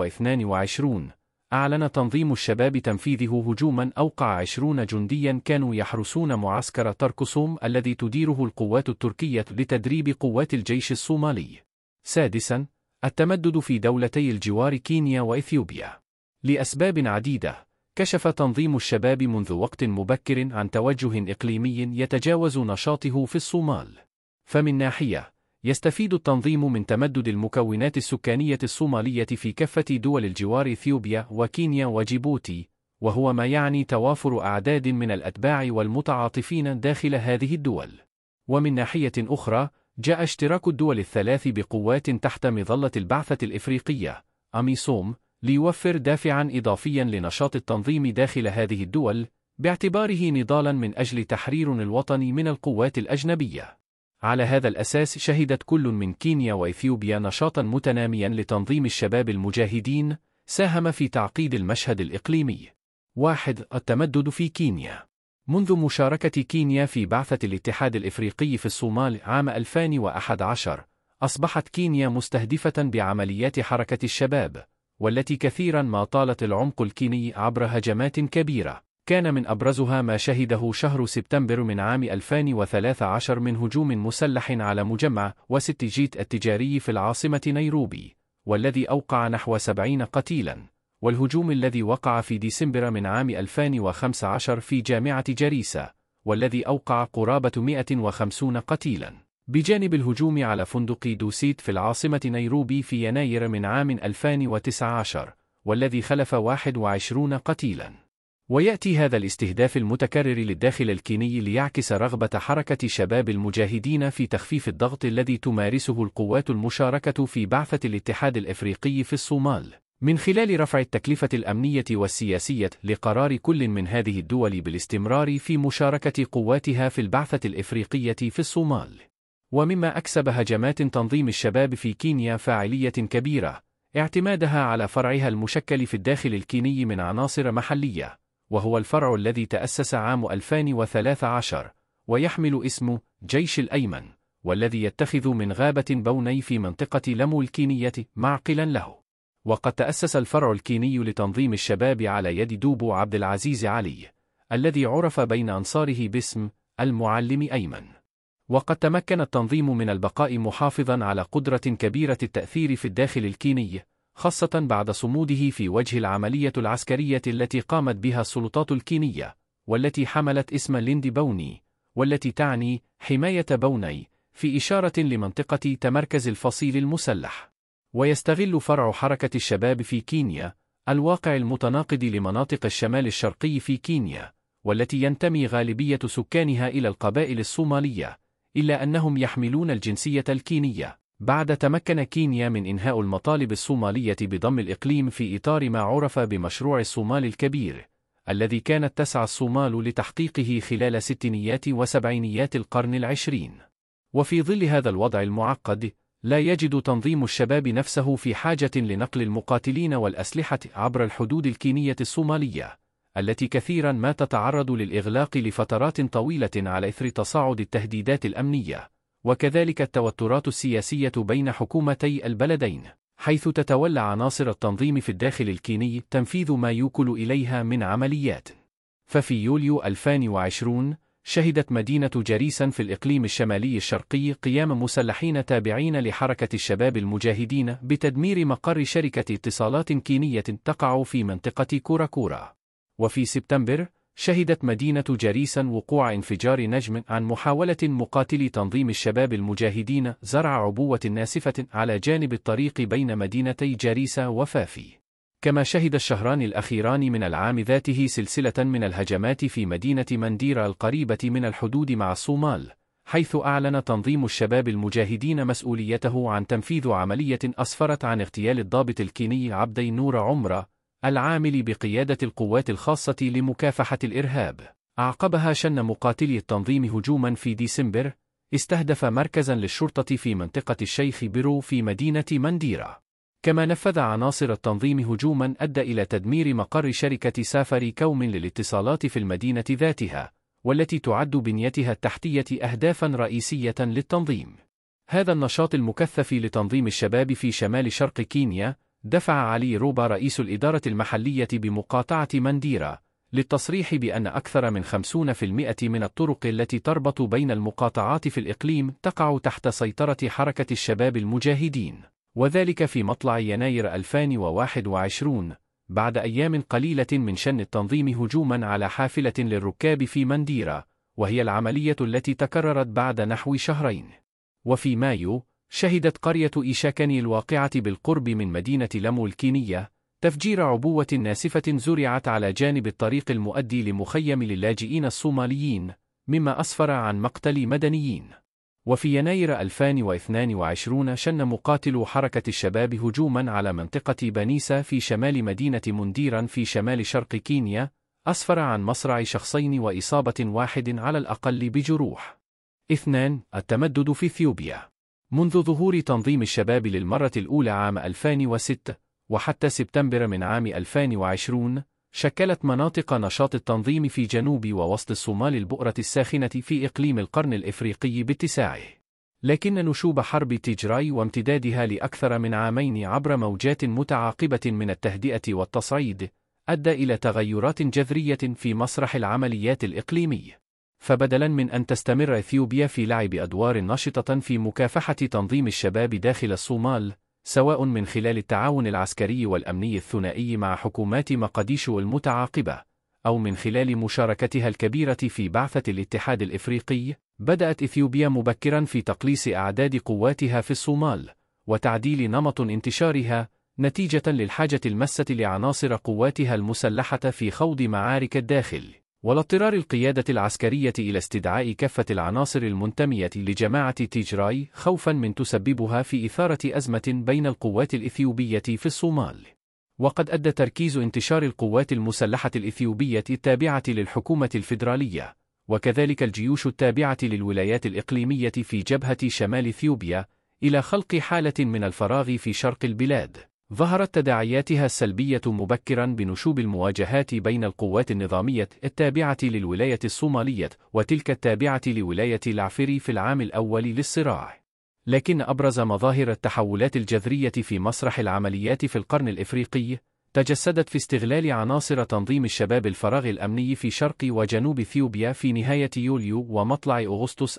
2022 أعلن تنظيم الشباب تنفيذه هجوما أوقع 20 جنديا كانوا يحرسون معسكر تركسوم الذي تديره القوات التركية لتدريب قوات الجيش الصومالي. 6. التمدد في دولتي الجوار كينيا وإثيوبيا. لأسباب عديدة، كشف تنظيم الشباب منذ وقت مبكر عن توجه إقليمي يتجاوز نشاطه في الصومال. فمن ناحية، يستفيد التنظيم من تمدد المكونات السكانية الصومالية في كافة دول الجوار إثيوبيا وكينيا وجيبوتي، وهو ما يعني توافر أعداد من الأتباع والمتعاطفين داخل هذه الدول. ومن ناحية أخرى، جاء اشتراك الدول الثلاث بقوات تحت مظلة البعثة الإفريقية أميسوم ليوفر دافعاً إضافياً لنشاط التنظيم داخل هذه الدول، باعتباره نضالاً من أجل تحرير الوطن من القوات الأجنبية. على هذا الأساس شهدت كل من كينيا وإثيوبيا نشاطاً متنامياً لتنظيم الشباب المجاهدين، ساهم في تعقيد المشهد الإقليمي. 1. التمدد في كينيا. منذ مشاركة كينيا في بعثة الاتحاد الإفريقي في الصومال عام 2011، أصبحت كينيا مستهدفة بعمليات حركة الشباب، والتي كثيراً ما طالت العمق الكيني عبر هجمات كبيرة، كان من أبرزها ما شهده شهر سبتمبر من عام 2013 من هجوم مسلح على مجمع وست جيت التجاري في العاصمة نيروبي، والذي أوقع نحو 70 قتيلاً، والهجوم الذي وقع في ديسمبر من عام 2015 في جامعة جاريسا، والذي أوقع قرابة 150 قتيلاً، بجانب الهجوم على فندق دوسيت في العاصمة نيروبي في يناير من عام 2019، والذي خلف 21 قتيلاً. ويأتي هذا الاستهداف المتكرر للداخل الكيني ليعكس رغبة حركة شباب المجاهدين في تخفيف الضغط الذي تمارسه القوات المشاركة في بعثة الاتحاد الإفريقي في الصومال، من خلال رفع التكلفة الأمنية والسياسية لقرار كل من هذه الدول بالاستمرار في مشاركة قواتها في البعثة الإفريقية في الصومال. ومما أكسب هجمات تنظيم الشباب في كينيا فاعلية كبيرة، اعتمادها على فرعها المشكل في الداخل الكيني من عناصر محلية، وهو الفرع الذي تأسس عام 2013 ويحمل اسم جيش الأيمن، والذي يتخذ من غابة بوني في منطقة لمو الكينية معقلا له. وقد تأسس الفرع الكيني لتنظيم الشباب على يد دوبو عبد العزيز علي، الذي عرف بين أنصاره باسم المعلم أيمن. وقد تمكن التنظيم من البقاء محافظا على قدرة كبيرة التأثير في الداخل الكيني، خاصة بعد صموده في وجه العملية العسكرية التي قامت بها السلطات الكينية، والتي حملت اسم ليندي بوني، والتي تعني حماية بوني، في إشارة لمنطقة تمركز الفصيل المسلح. ويستغل فرع حركة الشباب في كينيا الواقع المتناقض لمناطق الشمال الشرقي في كينيا، والتي ينتمي غالبية سكانها إلى القبائل الصومالية، إلا أنهم يحملون الجنسية الكينية، بعد تمكن كينيا من إنهاء المطالب الصومالية بضم الإقليم في إطار ما عرف بمشروع الصومال الكبير، الذي كانت تسعى الصومال لتحقيقه خلال ستينيات وسبعينيات القرن العشرين. وفي ظل هذا الوضع المعقد، لا يجد تنظيم الشباب نفسه في حاجة لنقل المقاتلين والأسلحة عبر الحدود الكينية الصومالية، التي كثيرا ما تتعرض للإغلاق لفترات طويلة على إثر تصاعد التهديدات الأمنية، وكذلك التوترات السياسية بين حكومتي البلدين، حيث تتولى عناصر التنظيم في الداخل الكيني تنفيذ ما يوكل إليها من عمليات. ففي يوليو 2020 شهدت مدينة جريسان في الإقليم الشمالي الشرقي قيام مسلحين تابعين لحركة الشباب المجاهدين بتدمير مقر شركة اتصالات كينية تقع في منطقة كوراكورا. وفي سبتمبر شهدت مدينة جريسان وقوع انفجار نجم عن محاولة مقاتلي تنظيم الشباب المجاهدين زرع عبوة ناسفة على جانب الطريق بين مدينتي جريسا وفافي. كما شهد الشهران الأخيران من العام ذاته سلسلة من الهجمات في مدينة منديرا القريبة من الحدود مع الصومال، حيث أعلن تنظيم الشباب المجاهدين مسؤوليته عن تنفيذ عملية أسفرت عن اغتيال الضابط الكيني عبدي نور عمرة العامل بقيادة القوات الخاصة لمكافحة الإرهاب. أعقبها شن مقاتلي التنظيم هجوما في ديسمبر استهدف مركزا للشرطة في منطقة الشيخ برو في مدينة منديرا. كما نفذ عناصر التنظيم هجوما أدى إلى تدمير مقر شركة سافري كوم للاتصالات في المدينة ذاتها، والتي تعد بنيتها التحتية أهدافا رئيسية للتنظيم. هذا النشاط المكثف لتنظيم الشباب في شمال شرق كينيا دفع علي روبا رئيس الإدارة المحلية بمقاطعة منديرا للتصريح بأن أكثر من 50% من الطرق التي تربط بين المقاطعات في الإقليم تقع تحت سيطرة حركة الشباب المجاهدين، وذلك في مطلع يناير 2021 بعد أيام قليلة من شن التنظيم هجوما على حافلة للركاب في منديرا، وهي العملية التي تكررت بعد نحو شهرين. وفي مايو شهدت قرية إيشاكاني الواقعة بالقرب من مدينة لامو الكينية تفجير عبوة ناسفة زرعت على جانب الطريق المؤدي لمخيم للاجئين الصوماليين، مما أسفر عن مقتل مدنيين. وفي يناير 2022 شن مقاتلو حركة الشباب هجوما على منطقة بانيسا في شمال مدينة منديرا في شمال شرق كينيا، أسفر عن مصرع شخصين وإصابة واحد على الأقل بجروح. 2. التمدد في إثيوبيا. منذ ظهور تنظيم الشباب للمرة الأولى عام 2006 وحتى سبتمبر من عام 2020 شكلت مناطق نشاط التنظيم في جنوب ووسط الصومال البؤرة الساخنة في إقليم القرن الإفريقي باتساعه. لكن نشوب حرب تيجراي وامتدادها لأكثر من عامين عبر موجات متعاقبة من التهدئة والتصعيد أدى إلى تغيرات جذرية في مسرح العمليات الإقليمي. فبدلاً من أن تستمر إثيوبيا في لعب أدوار نشطة في مكافحة تنظيم الشباب داخل الصومال، سواء من خلال التعاون العسكري والأمني الثنائي مع حكومات مقديشو المتعاقبة، أو من خلال مشاركتها الكبيرة في بعثة الاتحاد الإفريقي، بدأت إثيوبيا مبكراً في تقليص أعداد قواتها في الصومال، وتعديل نمط انتشارها، نتيجة للحاجة الماسة لعناصر قواتها المسلحة في خوض معارك الداخل، ولاضطرار القيادة العسكرية إلى استدعاء كافة العناصر المنتمية لجماعة تيجراي خوفاً من تسببها في إثارة أزمة بين القوات الإثيوبية في الصومال. وقد أدى تركيز انتشار القوات المسلحة الإثيوبية التابعة للحكومة الفيدرالية، وكذلك الجيوش التابعة للولايات الإقليمية في جبهة شمال إثيوبيا، إلى خلق حالة من الفراغ في شرق البلاد، ظهرت تداعياتها السلبية مبكراً بنشوب المواجهات بين القوات النظامية التابعة للولاية الصومالية وتلك التابعة لولاية العفري في العام الأول للصراع. لكن أبرز مظاهر التحولات الجذرية في مسرح العمليات في القرن الإفريقي تجسدت في استغلال عناصر تنظيم الشباب الفراغ الأمني في شرق وجنوب إثيوبيا في نهاية يوليو ومطلع أغسطس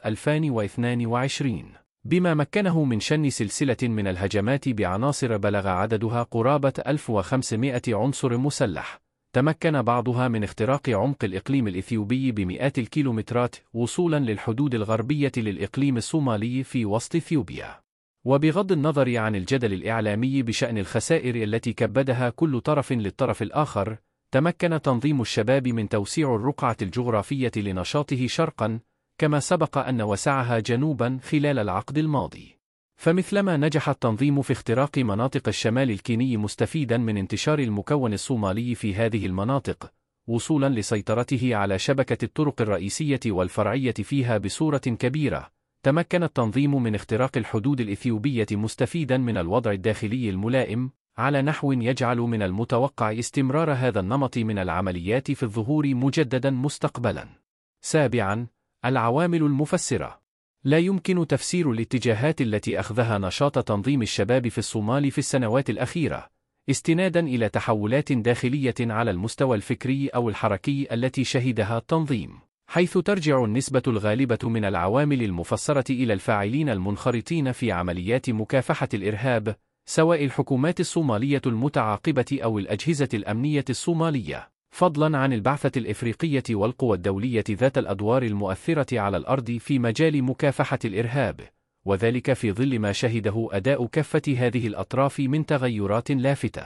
2022، بما مكنه من شن سلسلة من الهجمات بعناصر بلغ عددها قرابة 1500 عنصر مسلح، تمكن بعضها من اختراق عمق الإقليم الإثيوبي بمئات الكيلومترات وصولاً للحدود الغربية للإقليم الصومالي في وسط إثيوبيا. وبغض النظر عن الجدل الإعلامي بشأن الخسائر التي كبدها كل طرف للطرف الآخر، تمكن تنظيم الشباب من توسيع الرقعة الجغرافية لنشاطه شرقاً، كما سبق أن وسعها جنوباً خلال العقد الماضي. فمثلما نجح التنظيم في اختراق مناطق الشمال الكيني مستفيداً من انتشار المكون الصومالي في هذه المناطق، وصولاً لسيطرته على شبكة الطرق الرئيسية والفرعية فيها بصورة كبيرة، تمكن التنظيم من اختراق الحدود الإثيوبية مستفيداً من الوضع الداخلي الملائم، على نحو يجعل من المتوقع استمرار هذا النمط من العمليات في الظهور مجدداً مستقبلاً. 7. العوامل المفسرة. لا يمكن تفسير الاتجاهات التي أخذها نشاط تنظيم الشباب في الصومال في السنوات الأخيرة، استناداً إلى تحولات داخلية على المستوى الفكري أو الحركي التي شهدها التنظيم، حيث ترجع النسبة الغالبة من العوامل المفسرة إلى الفاعلين المنخرطين في عمليات مكافحة الإرهاب، سواء الحكومات الصومالية المتعاقبة أو الأجهزة الأمنية الصومالية، فضلاً عن البعثة الإفريقية والقوى الدولية ذات الأدوار المؤثرة على الأرض في مجال مكافحة الإرهاب، وذلك في ظل ما شهده أداء كافة هذه الأطراف من تغيرات لافتة.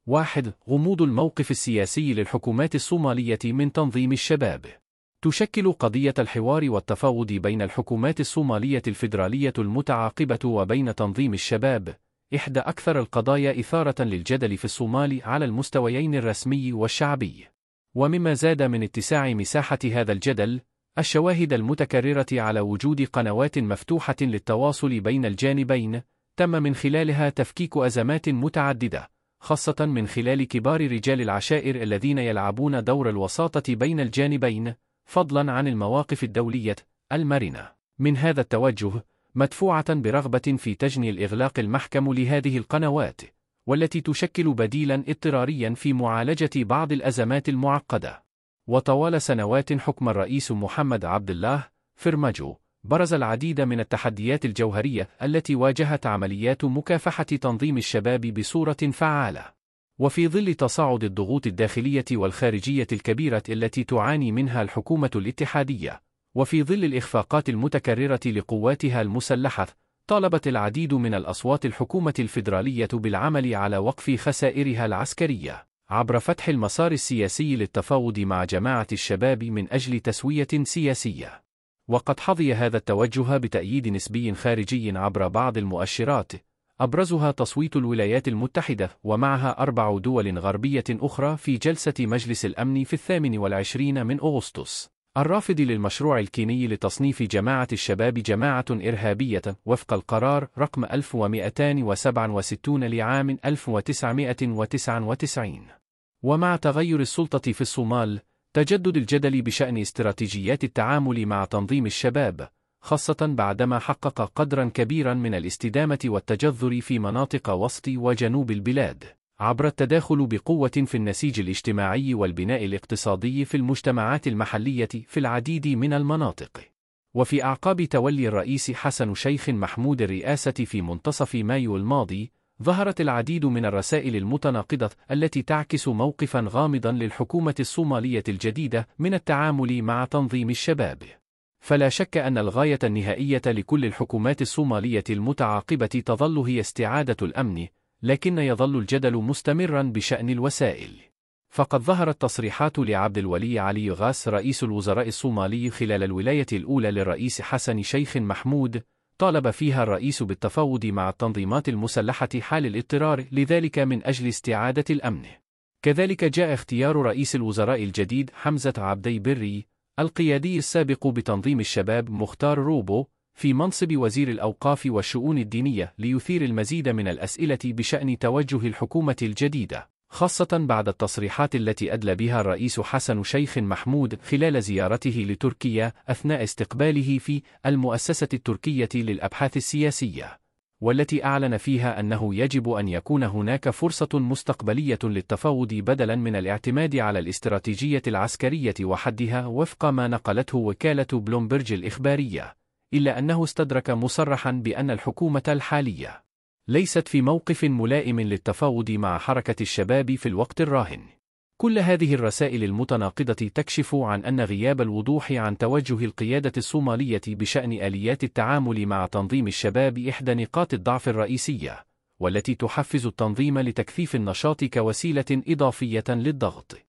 1. غموض الموقف السياسي للحكومات الصومالية من تنظيم الشباب. تشكل قضية الحوار والتفاوض بين الحكومات الصومالية الفيدرالية المتعاقبة وبين تنظيم الشباب إحدى أكثر القضايا إثارة للجدل في الصومال على المستويين الرسمي والشعبي. ومما زاد من اتساع مساحة هذا الجدل، الشواهد المتكررة على وجود قنوات مفتوحة للتواصل بين الجانبين، تم من خلالها تفكيك أزمات متعددة، خاصة من خلال كبار رجال العشائر الذين يلعبون دور الوساطة بين الجانبين، فضلاً عن المواقف الدولية المرنة. من هذا التوجه، مدفوعة برغبة في تجني الإغلاق المحكم لهذه القنوات، والتي تشكل بديلاً اضطرارياً في معالجة بعض الأزمات المعقدة. وطوال سنوات حكم الرئيس محمد عبد الله فرماجو، برز العديد من التحديات الجوهرية التي واجهت عمليات مكافحة تنظيم الشباب بصورة فعالة. وفي ظل تصاعد الضغوط الداخلية والخارجية الكبيرة التي تعاني منها الحكومة الاتحادية، وفي ظل الإخفاقات المتكررة لقواتها المسلحة، طالبت العديد من الأصوات الحكومة الفيدرالية بالعمل على وقف خسائرها العسكرية، عبر فتح المسار السياسي للتفاوض مع جماعة الشباب من أجل تسوية سياسية. وقد حظي هذا التوجه بتأييد نسبي خارجي عبر بعض المؤشرات، أبرزها تصويت الولايات المتحدة ومعها 4 دول غربية أخرى في جلسة مجلس الأمن في 28 من أغسطس، الرافض للمشروع الكيني لتصنيف جماعة الشباب جماعة إرهابية وفق القرار رقم 1267 لعام 1999. ومع تغير السلطة في الصومال، تجدد الجدل بشأن استراتيجيات التعامل مع تنظيم الشباب، خاصة بعدما حقق قدرا كبيرا من الاستدامة والتجذر في مناطق وسط وجنوب البلاد، عبر التداخل بقوة في النسيج الاجتماعي والبناء الاقتصادي في المجتمعات المحلية في العديد من المناطق. وفي أعقاب تولي الرئيس حسن شيخ محمود الرئاسة في منتصف مايو الماضي، ظهرت العديد من الرسائل المتناقضة التي تعكس موقفا غامضا للحكومة الصومالية الجديدة من التعامل مع تنظيم الشباب. فلا شك أن الغاية النهائية لكل الحكومات الصومالية المتعاقبة تظل هي استعادة الأمن، لكن يظل الجدل مستمرا بشأن الوسائل. فقد ظهرت تصريحات لعبد الولي علي غاس رئيس الوزراء الصومالي خلال الولاية الأولى للرئيس حسن شيخ محمود، طالب فيها الرئيس بالتفاوض مع التنظيمات المسلحة حال الاضطرار لذلك من أجل استعادة الأمن. كذلك جاء اختيار رئيس الوزراء الجديد حمزة عبدي بري، القيادي السابق بتنظيم الشباب مختار روبو، في منصب وزير الأوقاف والشؤون الدينية، ليثير المزيد من الأسئلة بشأن توجه الحكومة الجديدة، خاصة بعد التصريحات التي أدلى بها الرئيس حسن شيخ محمود خلال زيارته لتركيا أثناء استقباله في المؤسسة التركية للأبحاث السياسية، والتي أعلن فيها أنه يجب أن يكون هناك فرصة مستقبلية للتفاوض بدلاً من الاعتماد على الاستراتيجية العسكرية وحدها وفق ما نقلته وكالة بلومبرج الإخبارية، إلا أنه استدرك مصرحاً بأن الحكومة الحالية ليست في موقف ملائم للتفاوض مع حركة الشباب في الوقت الراهن. كل هذه الرسائل المتناقضة تكشف عن أن غياب الوضوح عن توجه القيادة الصومالية بشأن آليات التعامل مع تنظيم الشباب إحدى نقاط الضعف الرئيسية، والتي تحفز التنظيم لتكثيف النشاط كوسيلة إضافية للضغط.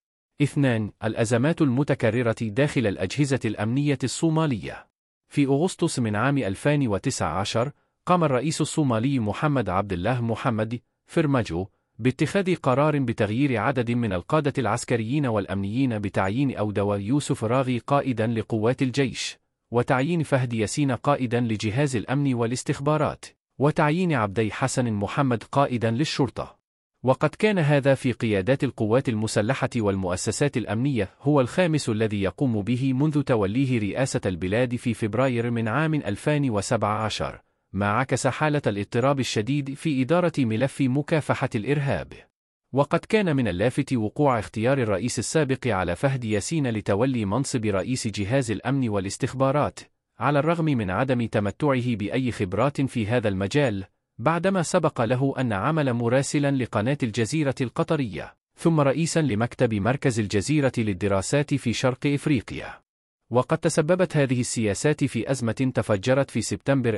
2. الأزمات المتكررة داخل الأجهزة الأمنية الصومالية. في أغسطس من عام 2019، قام الرئيس الصومالي محمد عبد الله محمد فرماجو باتخاذ قرار بتغيير عدد من القادة العسكريين والأمنيين بتعيين أودوا يوسف راغي قائدا لقوات الجيش، وتعيين فهد ياسين قائدا لجهاز الأمن والاستخبارات، وتعيين عبدي حسن محمد قائدا للشرطة. وقد كان هذا في قيادات القوات المسلحة والمؤسسات الأمنية هو الخامس الذي يقوم به منذ توليه رئاسة البلاد في فبراير من عام 2017، ما عكس حالة الاضطراب الشديد في إدارة ملف مكافحة الإرهاب. وقد كان من اللافت وقوع اختيار الرئيس السابق على فهد ياسين لتولي منصب رئيس جهاز الأمن والاستخبارات، على الرغم من عدم تمتعه بأي خبرات في هذا المجال، بعدما سبق له أن عمل مراسلا لقناة الجزيرة القطرية، ثم رئيسا لمكتب مركز الجزيرة للدراسات في شرق إفريقيا. وقد تسببت هذه السياسات في أزمة تفجرت في سبتمبر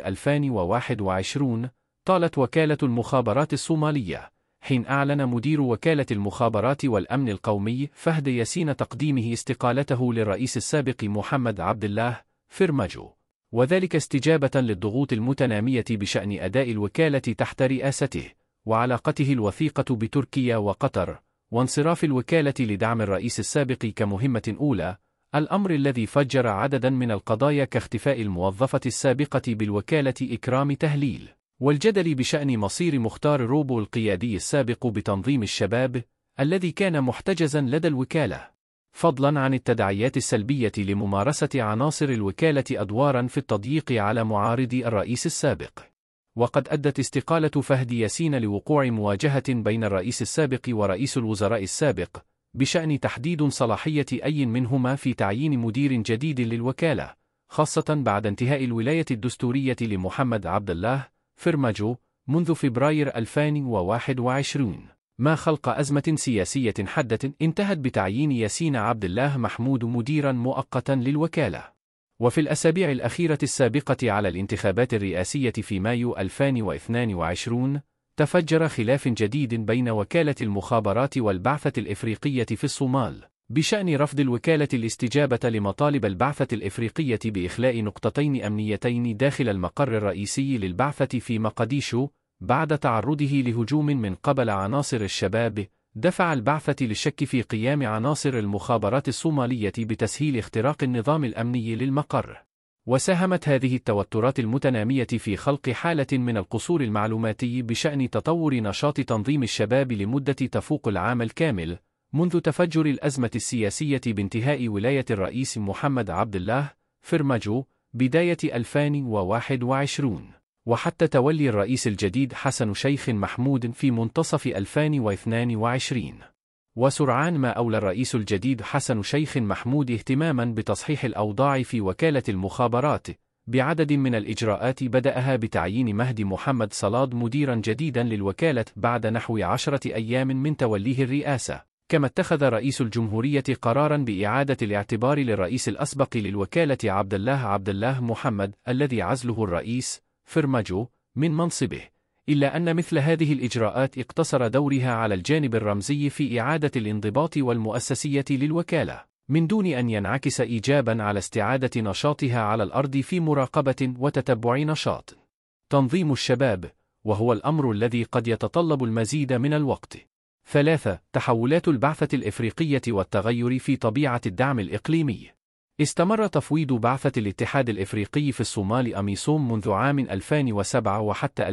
2021 طالت وكالة المخابرات الصومالية، حين أعلن مدير وكالة المخابرات والأمن القومي فهد ياسين تقديمه استقالته للرئيس السابق محمد عبد الله فرماجو، وذلك استجابة للضغوط المتنامية بشأن أداء الوكالة تحت رئاسته، وعلاقته الوثيقة بتركيا وقطر، وانصراف الوكالة لدعم الرئيس السابق كمهمة أولى، الأمر الذي فجر عددا من القضايا كاختفاء الموظفة السابقة بالوكالة إكرام تهليل، والجدل بشأن مصير مختار روبو القيادي السابق بتنظيم الشباب الذي كان محتجزا لدى الوكالة، فضلا عن التداعيات السلبية لممارسة عناصر الوكالة أدوارا في التضييق على معارضي الرئيس السابق. وقد أدت استقالة فهد ياسين لوقوع مواجهة بين الرئيس السابق ورئيس الوزراء السابق بشأن تحديد صلاحية أي منهما في تعيين مدير جديد للوكالة، خاصة بعد انتهاء الولاية الدستورية لمحمد عبد الله فرماجو منذ فبراير 2021، ما خلق أزمة سياسية حادة انتهت بتعيين ياسين عبد الله محمود مديرا مؤقتا للوكالة. وفي الأسابيع الأخيرة السابقة على الانتخابات الرئاسية في مايو 2022 تفجر خلاف جديد بين وكالة المخابرات والبعثة الإفريقية في الصومال بشأن رفض الوكالة الاستجابة لمطالب البعثة الإفريقية بإخلاء نقطتين أمنيتين داخل المقر الرئيسي للبعثة في مقديشو بعد تعرضه لهجوم من قبل عناصر الشباب دفع البعثة للشك في قيام عناصر المخابرات الصومالية بتسهيل اختراق النظام الأمني للمقر. وساهمت هذه التوترات المتنامية في خلق حالة من القصور المعلوماتي بشأن تطور نشاط تنظيم الشباب لمدة تفوق العام الكامل منذ تفجر الأزمة السياسية بانتهاء ولاية الرئيس محمد عبد الله فرماجو بداية 2021، وحتى تولي الرئيس الجديد حسن شيخ محمود في منتصف 2022. وسرعان ما أولى الرئيس الجديد حسن شيخ محمود اهتماما بتصحيح الأوضاع في وكالة المخابرات بعدد من الإجراءات بدأها بتعيين مهدي محمد صلاد مديرا جديدا للوكالة بعد نحو 10 أيام من توليه الرئاسة. كما اتخذ رئيس الجمهورية قرارا بإعادة الاعتبار للرئيس الأسبق للوكالة عبد الله محمد الذي عزله الرئيس فرماجو من منصبه، إلا أن مثل هذه الإجراءات اقتصر دورها على الجانب الرمزي في إعادة الانضباط والمؤسسية للوكالة، من دون أن ينعكس إيجابا على استعادة نشاطها على الأرض في مراقبة وتتبع نشاط تنظيم الشباب، وهو الأمر الذي قد يتطلب المزيد من الوقت. 3. تحولات البعثة الإفريقية والتغير في طبيعة الدعم الإقليمي. استمر تفويض بعثة الاتحاد الإفريقي في الصومال أميسوم منذ عام 2007 وحتى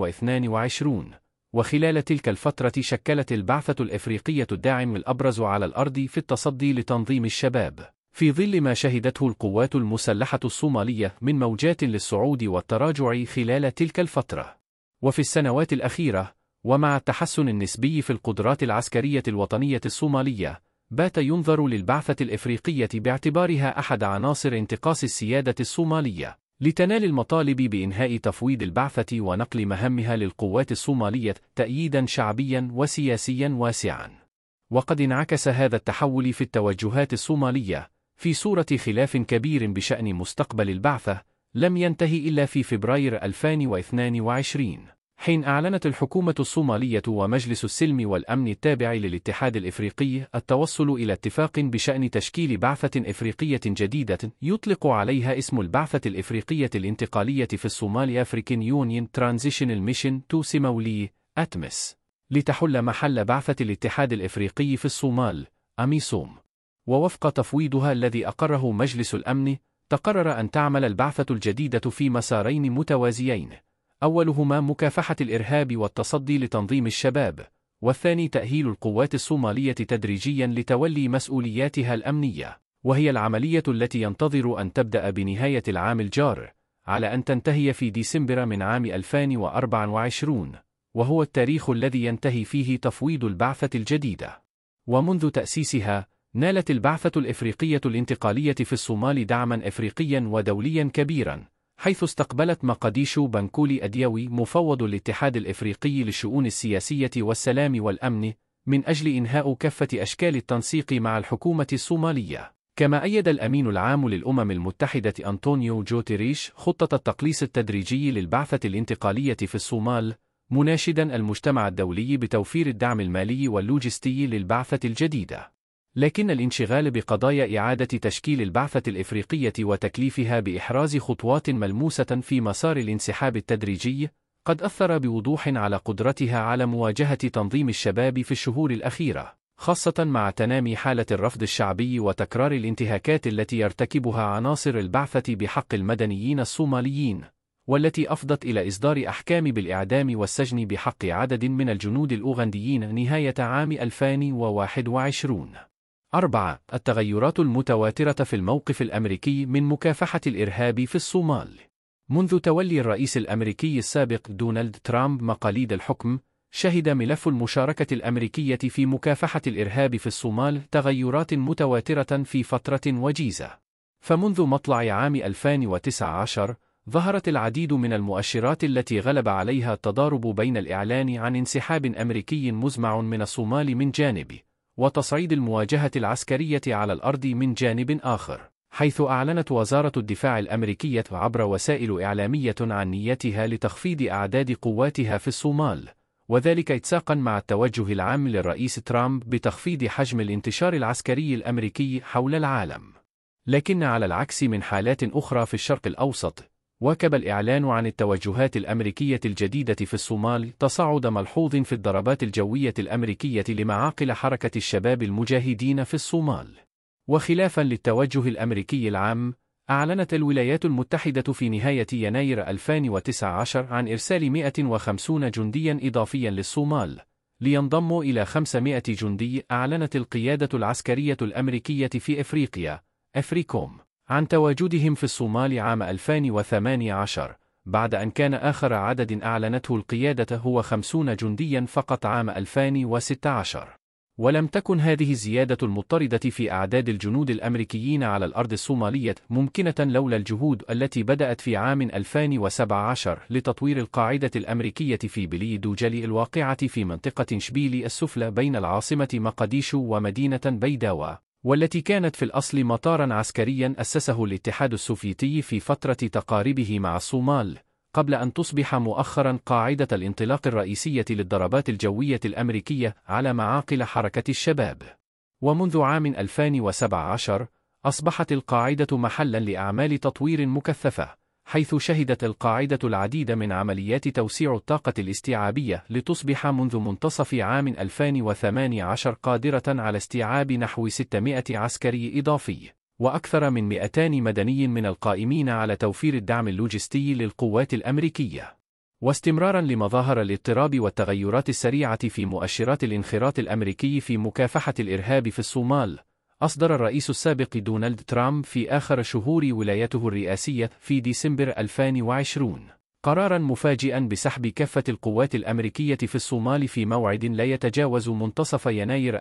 2022، وخلال تلك الفترة شكلت البعثة الإفريقية الداعم الأبرز على الأرض في التصدي لتنظيم الشباب، في ظل ما شهدته القوات المسلحة الصومالية من موجات للصعود والتراجع خلال تلك الفترة. وفي السنوات الأخيرة، ومع التحسن النسبي في القدرات العسكرية الوطنية الصومالية، بات ينظر للبعثة الإفريقية باعتبارها أحد عناصر انتقاص السيادة الصومالية لتنال المطالب بإنهاء تفويض البعثة ونقل مهامها للقوات الصومالية تأييدا شعبيا وسياسيا واسعا. وقد انعكس هذا التحول في التوجهات الصومالية في صورة خلاف كبير بشأن مستقبل البعثة لم ينتهي إلا في فبراير 2022، حين أعلنت الحكومة الصومالية ومجلس السلم والأمن التابع للاتحاد الإفريقي التوصل إلى اتفاق بشأن تشكيل بعثة إفريقية جديدة يطلق عليها اسم البعثة الإفريقية الانتقالية في الصومال African Union Transitional Mission to Somalia ATMIS، لتحل محل بعثة الاتحاد الإفريقي في الصومال أميسوم. ووفق تفويضها الذي أقره مجلس الأمن، تقرر أن تعمل البعثة الجديدة في مسارين متوازيين، أولهما مكافحة الإرهاب والتصدي لتنظيم الشباب، والثاني تأهيل القوات الصومالية تدريجيا لتولي مسؤولياتها الأمنية، وهي العملية التي ينتظر أن تبدأ بنهاية العام الجار، على أن تنتهي في ديسمبر من عام 2024، وهو التاريخ الذي ينتهي فيه تفويض البعثة الجديدة. ومنذ تأسيسها، نالت البعثة الإفريقية الانتقالية في الصومال دعما إفريقيا ودوليا كبيرا، حيث استقبلت مقديشو بنكولي أديوي مفوض الاتحاد الإفريقي للشؤون السياسية والسلام والأمن من أجل إنهاء كافة أشكال التنسيق مع الحكومة الصومالية. كما أيد الأمين العام للأمم المتحدة أنطونيو جوتيريش خطة التقليص التدريجي للبعثة الانتقالية في الصومال، مناشدا المجتمع الدولي بتوفير الدعم المالي واللوجستي للبعثة الجديدة. لكن الانشغال بقضايا إعادة تشكيل البعثة الإفريقية وتكليفها بإحراز خطوات ملموسة في مسار الانسحاب التدريجي قد أثر بوضوح على قدرتها على مواجهة تنظيم الشباب في الشهور الأخيرة، خاصة مع تنامي حالة الرفض الشعبي وتكرار الانتهاكات التي يرتكبها عناصر البعثة بحق المدنيين الصوماليين، والتي أفضت إلى إصدار أحكام بالإعدام والسجن بحق عدد من الجنود الأوغنديين نهاية عام 2021. 4. التغيرات المتواترة في الموقف الأمريكي من مكافحة الإرهاب في الصومال. منذ تولي الرئيس الأمريكي السابق دونالد ترامب مقاليد الحكم، شهد ملف المشاركة الأمريكية في مكافحة الإرهاب في الصومال تغيرات متواترة في فترة وجيزة. فمنذ مطلع عام 2019 ظهرت العديد من المؤشرات التي غلب عليها التضارب بين الإعلان عن انسحاب أمريكي مزمع من الصومال من جانب، وتصعيد المواجهة العسكرية على الأرض من جانب آخر، حيث أعلنت وزارة الدفاع الأمريكية عبر وسائل إعلامية عن نيتها لتخفيض أعداد قواتها في الصومال، وذلك اتساقا مع التوجه العام للرئيس ترامب بتخفيض حجم الانتشار العسكري الأمريكي حول العالم. لكن على العكس من حالات أخرى في الشرق الأوسط، واكب الإعلان عن التوجهات الأمريكية الجديدة في الصومال تصاعد ملحوظ في الضربات الجوية الأمريكية لمعاقل حركة الشباب المجاهدين في الصومال. وخلافا للتوجه الأمريكي العام، أعلنت الولايات المتحدة في نهاية يناير 2019 عن إرسال 150 جنديا إضافيا للصومال، لينضموا إلى 500 جندي. أعلنت القيادة العسكرية الأمريكية في إفريقيا أفريكوم عن تواجدهم في الصومال عام 2018، بعد أن كان آخر عدد أعلنته القيادة هو 50 جنديا فقط عام 2016. ولم تكن هذه الزيادة المضطردة في أعداد الجنود الأمريكيين على الأرض الصومالية ممكنة لولا الجهود التي بدأت في عام 2017 لتطوير القاعدة الأمريكية في بلي دوجلي الواقعة في منطقة شبيلي السفلى بين العاصمة مقديشو ومدينة بيداوى، والتي كانت في الأصل مطارا عسكريا أسسه الاتحاد السوفيتي في فترة تقاربه مع الصومال، قبل أن تصبح مؤخرا قاعدة الانطلاق الرئيسية للضربات الجوية الأمريكية على معاقل حركة الشباب. ومنذ عام 2017 أصبحت القاعدة محلا لأعمال تطوير مكثفة، حيث شهدت القاعدة العديد من عمليات توسيع الطاقة الاستيعابية لتصبح منذ منتصف عام 2018 قادرة على استيعاب نحو 600 عسكري إضافي، وأكثر من 200 مدني من القائمين على توفير الدعم اللوجستي للقوات الأمريكية. واستمرارا لمظاهر الاضطراب والتغيرات السريعة في مؤشرات الانخراط الأمريكي في مكافحة الإرهاب في الصومال، أصدر الرئيس السابق دونالد ترامب في آخر شهور ولايته الرئاسية في ديسمبر 2020 قرارا مفاجئا بسحب كافة القوات الأمريكية في الصومال في موعد لا يتجاوز منتصف يناير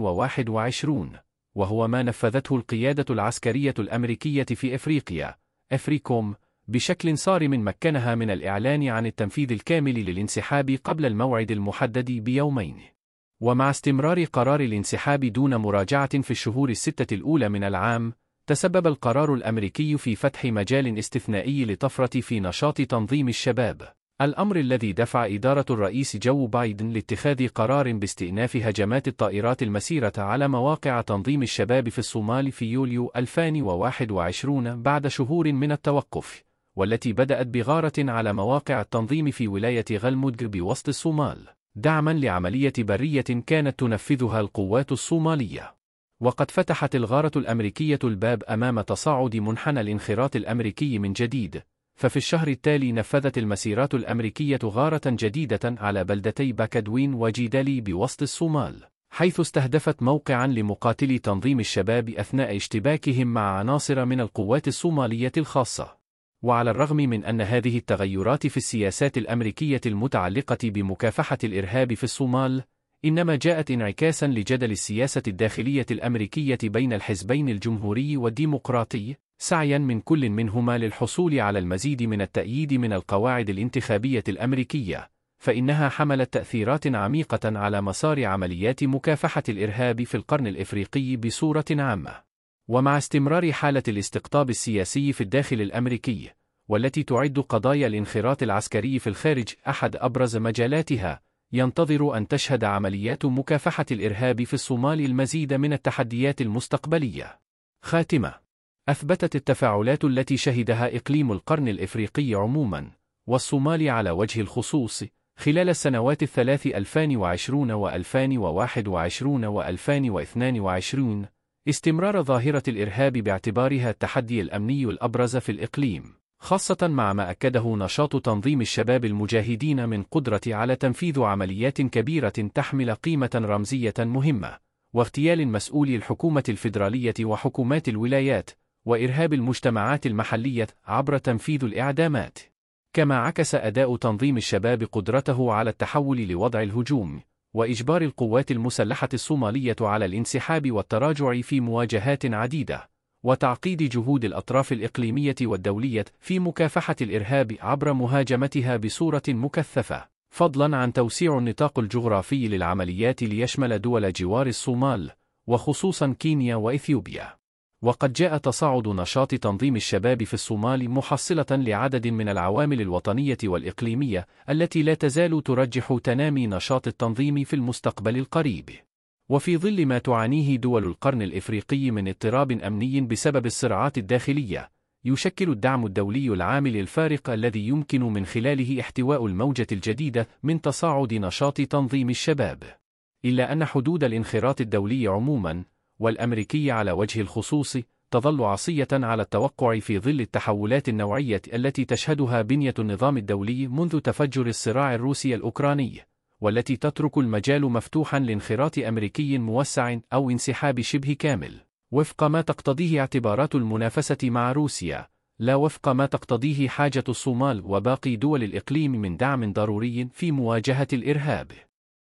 2021، وهو ما نفذته القيادة العسكرية الأمريكية في إفريقيا أفريكوم بشكل صارم مكنها من الإعلان عن التنفيذ الكامل للانسحاب قبل الموعد المحدد بيومين. ومع استمرار قرار الانسحاب دون مراجعة في الشهور الستة الأولى من العام، تسبب القرار الأمريكي في فتح مجال استثنائي لطفرة في نشاط تنظيم الشباب، الأمر الذي دفع إدارة الرئيس جو بايدن لاتخاذ قرار باستئناف هجمات الطائرات المسيرة على مواقع تنظيم الشباب في الصومال في يوليو 2021 بعد شهور من التوقف، والتي بدأت بغارة على مواقع التنظيم في ولاية غلمودغ بوسط الصومال، دعما لعملية برية كانت تنفذها القوات الصومالية. وقد فتحت الغارة الأمريكية الباب أمام تصاعد منحنى الانخراط الأمريكي من جديد، ففي الشهر التالي نفذت المسيرات الأمريكية غارة جديدة على بلدتي باكادوين وجيدالي بوسط الصومال، حيث استهدفت موقعا لمقاتلي تنظيم الشباب أثناء اشتباكهم مع عناصر من القوات الصومالية الخاصة. وعلى الرغم من أن هذه التغيرات في السياسات الأمريكية المتعلقة بمكافحة الإرهاب في الصومال إنما جاءت انعكاسا لجدل السياسة الداخلية الأمريكية بين الحزبين الجمهوري والديمقراطي، سعيا من كل منهما للحصول على المزيد من التأييد من القواعد الانتخابية الأمريكية، فإنها حملت تأثيرات عميقة على مسار عمليات مكافحة الإرهاب في القرن الإفريقي بصورة عامة. ومع استمرار حالة الاستقطاب السياسي في الداخل الأمريكي، والتي تعد قضايا الانخراط العسكري في الخارج أحد أبرز مجالاتها، ينتظر أن تشهد عمليات مكافحة الإرهاب في الصومال المزيد من التحديات المستقبلية. خاتمة. أثبتت التفاعلات التي شهدها إقليم القرن الإفريقي عموما، والصومال على وجه الخصوص، خلال السنوات الثلاث 2020 و2021 و2022 استمرار ظاهرة الإرهاب باعتبارها التحدي الأمني الأبرز في الإقليم، خاصة مع ما أكده نشاط تنظيم الشباب المجاهدين من قدرة على تنفيذ عمليات كبيرة تحمل قيمة رمزية مهمة، واغتيال مسؤولي الحكومة الفيدرالية وحكومات الولايات، وإرهاب المجتمعات المحلية عبر تنفيذ الإعدامات. كما عكس أداء تنظيم الشباب قدرته على التحول لوضع الهجوم، وإجبار القوات المسلحة الصومالية على الانسحاب والتراجع في مواجهات عديدة، وتعقيد جهود الأطراف الإقليمية والدولية في مكافحة الإرهاب عبر مهاجمتها بصورة مكثفة، فضلاً عن توسيع النطاق الجغرافي للعمليات ليشمل دول جوار الصومال، وخصوصاً كينيا وإثيوبيا. وقد جاء تصاعد نشاط تنظيم الشباب في الصومال محصلة لعدد من العوامل الوطنية والإقليمية التي لا تزال ترجح تنامي نشاط التنظيم في المستقبل القريب. وفي ظل ما تعانيه دول القرن الإفريقي من اضطراب أمني بسبب الصراعات الداخلية، يشكل الدعم الدولي العامل الفارق الذي يمكن من خلاله احتواء الموجة الجديدة من تصاعد نشاط تنظيم الشباب. إلا أن حدود الانخراط الدولي عموماً، والأمريكي على وجه الخصوص، تظل عصية على التوقع في ظل التحولات النوعية التي تشهدها بنية النظام الدولي منذ تفجر الصراع الروسي الأوكراني، والتي تترك المجال مفتوحا لانخراط أمريكي موسع أو انسحاب شبه كامل، وفق ما تقتضيه اعتبارات المنافسة مع روسيا، لا وفق ما تقتضيه حاجة الصومال وباقي دول الإقليم من دعم ضروري في مواجهة الإرهاب.